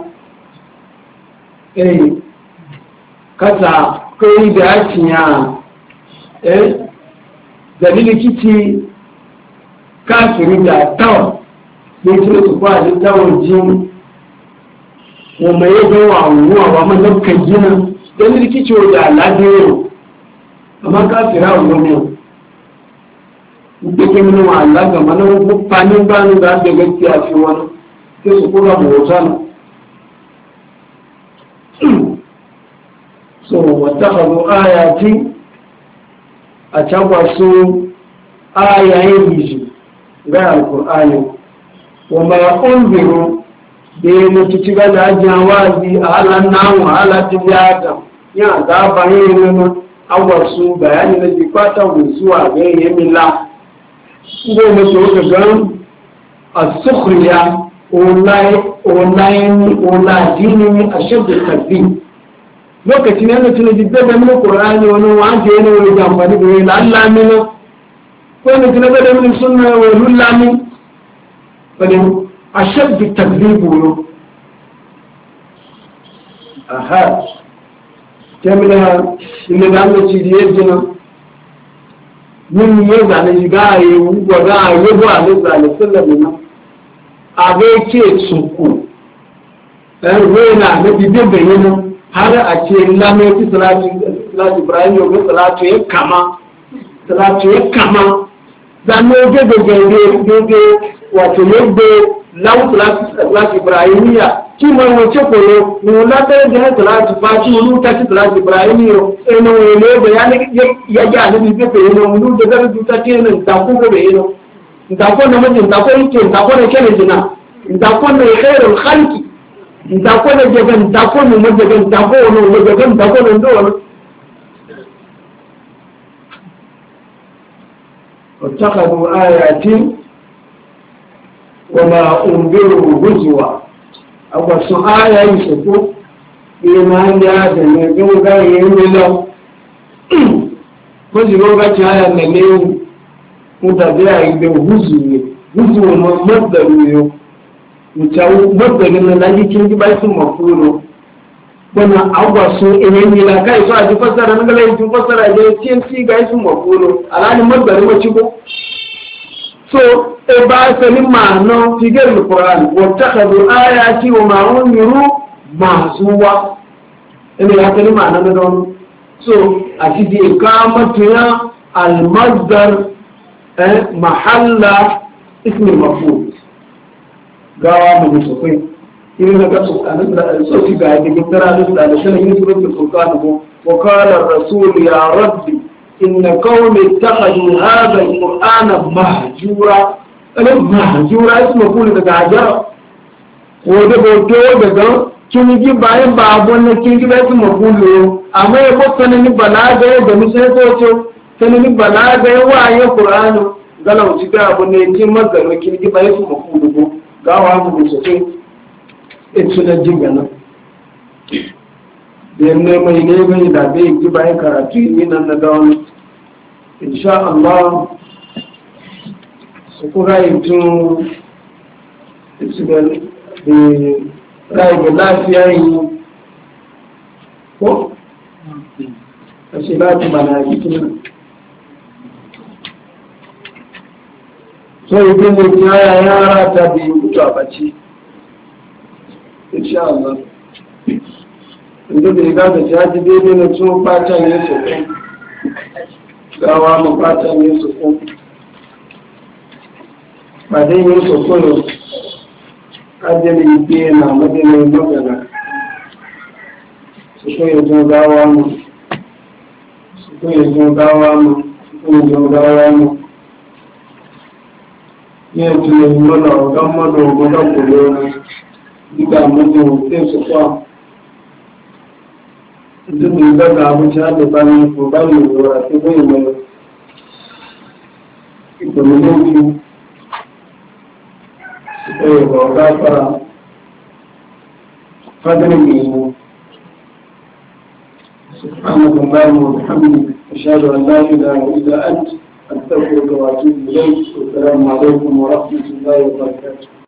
eh kasa kai da ya cinya eh dalilin kici kafiri da tawa ne tuna su kwa da tawon jini wa mai yadda wa ruwa wa mazan kan gina don rikici da aladiyo amma kafira wa wani da ke mini wa Allah ga mana fanin bani da da gaskiya fi wani sai su kura bauta na so wata hazo ayati a can wasu ayayen gishi ga alkur'ani wa ma unziru da ya mutu ci gada ajiyar wazi a halar namu a halar tijata ya zaba yin nuna agwasu bayani na jikwata zuwa ga yin mila ko mutu wata gan a sukuriya olayini a shabda karfi lokacin yana tuna jidda da mini ƙorani wani wanda yana wani amfani da yana allamina ko yana tuna da mini suna wani lullami wani أشد التكذيب له أها كمنا إن دعنا تيجينا من يزعل يجاي وجاي يبغى نزعل سلمنا أبيك سكون وين نبي بيننا هذا أشياء لا نبي صلاة صلاة إبراهيم يوم صلاة كما صلاة كما دعنا جد جد جد وتيجي lawu salati ibrahimiya ki mai wace koyo mu la ta da salati fati mu ta ci salati ibrahimiyo sai no ne da ya ya ga ni bi pe no mu da da du ta ke nan ta ko go be no ta ko na mun ta ko yake ta ko ne kene jina ta ko ne khairul khalqi ta ko ne jagan ta ko ne mu jagan ta ko no mu jagan ta ko ne do no واتخذوا آياتي وما أنذروا هزوا أو سؤالا يسكوا إيمان هذا النجوم غير يملو هزوا بتاعي النجوم متابعة بهزوا هزوا من مصدر يو متاو مصدر من الذي كنت بيسمى مفعول وانا أبغى إنني لا كاي سؤال تفسر أنا لا يتفسر أجل تيم سي كاي سمى مفعول الآن مصدر ما تشوفه so e ba sani ma'ana figar al-Qur'an wa takhadhu ayati wa ma umiru mahzuwa ina ya sani ma'ana da don so a cikin ikamatiya al-masdar eh mahalla ismi al-maf'ul gawa mu sofai irin da su anan da so shi ga da gindara da da sanin yin suratul furqan ko wa qala ar-rasul ya rabbi إن قوم اتخذوا هذا القرآن مهجورا مهجورا اسمه كل تجاجر وده بوتو ده kin ji bayan ba abun nan kin ji ba su makullo amma ya bota ne balaga da misai ko to sanin balaga ya waye Qur'ani galau ci ga abun ne kin magana kin ji bayan su makullo ko gawa mu so sai in suna jingana da ne mai ne mai da bai ji bayan karatu ni nan na ga wani insha Allah su kura yin su ga rayu da lafiya yi ko a ce lati mana jikin so yi bin da ya yara ta biyu mutu a bacci insha Allah inda da ya gaza jaji daidai na tun fata ne su kun gawa mu fata ne su kun ba dai ne su kun ajali biye na madinin magana su kun yi gawa mu ko ya zo gawa mu ko ya zo gawa mu ya ce mana ga mana ga kulo diga mu sai su kwa duk da ga mu ta da bani ko bani wora sai bai mai ko mu ne sai ga gafara fadlan سبحانك اللهم وبحمدك أشهد أن لا إله إلا أنت أستغفرك وأتوب إليك والسلام عليكم ورحمة الله وبركاته.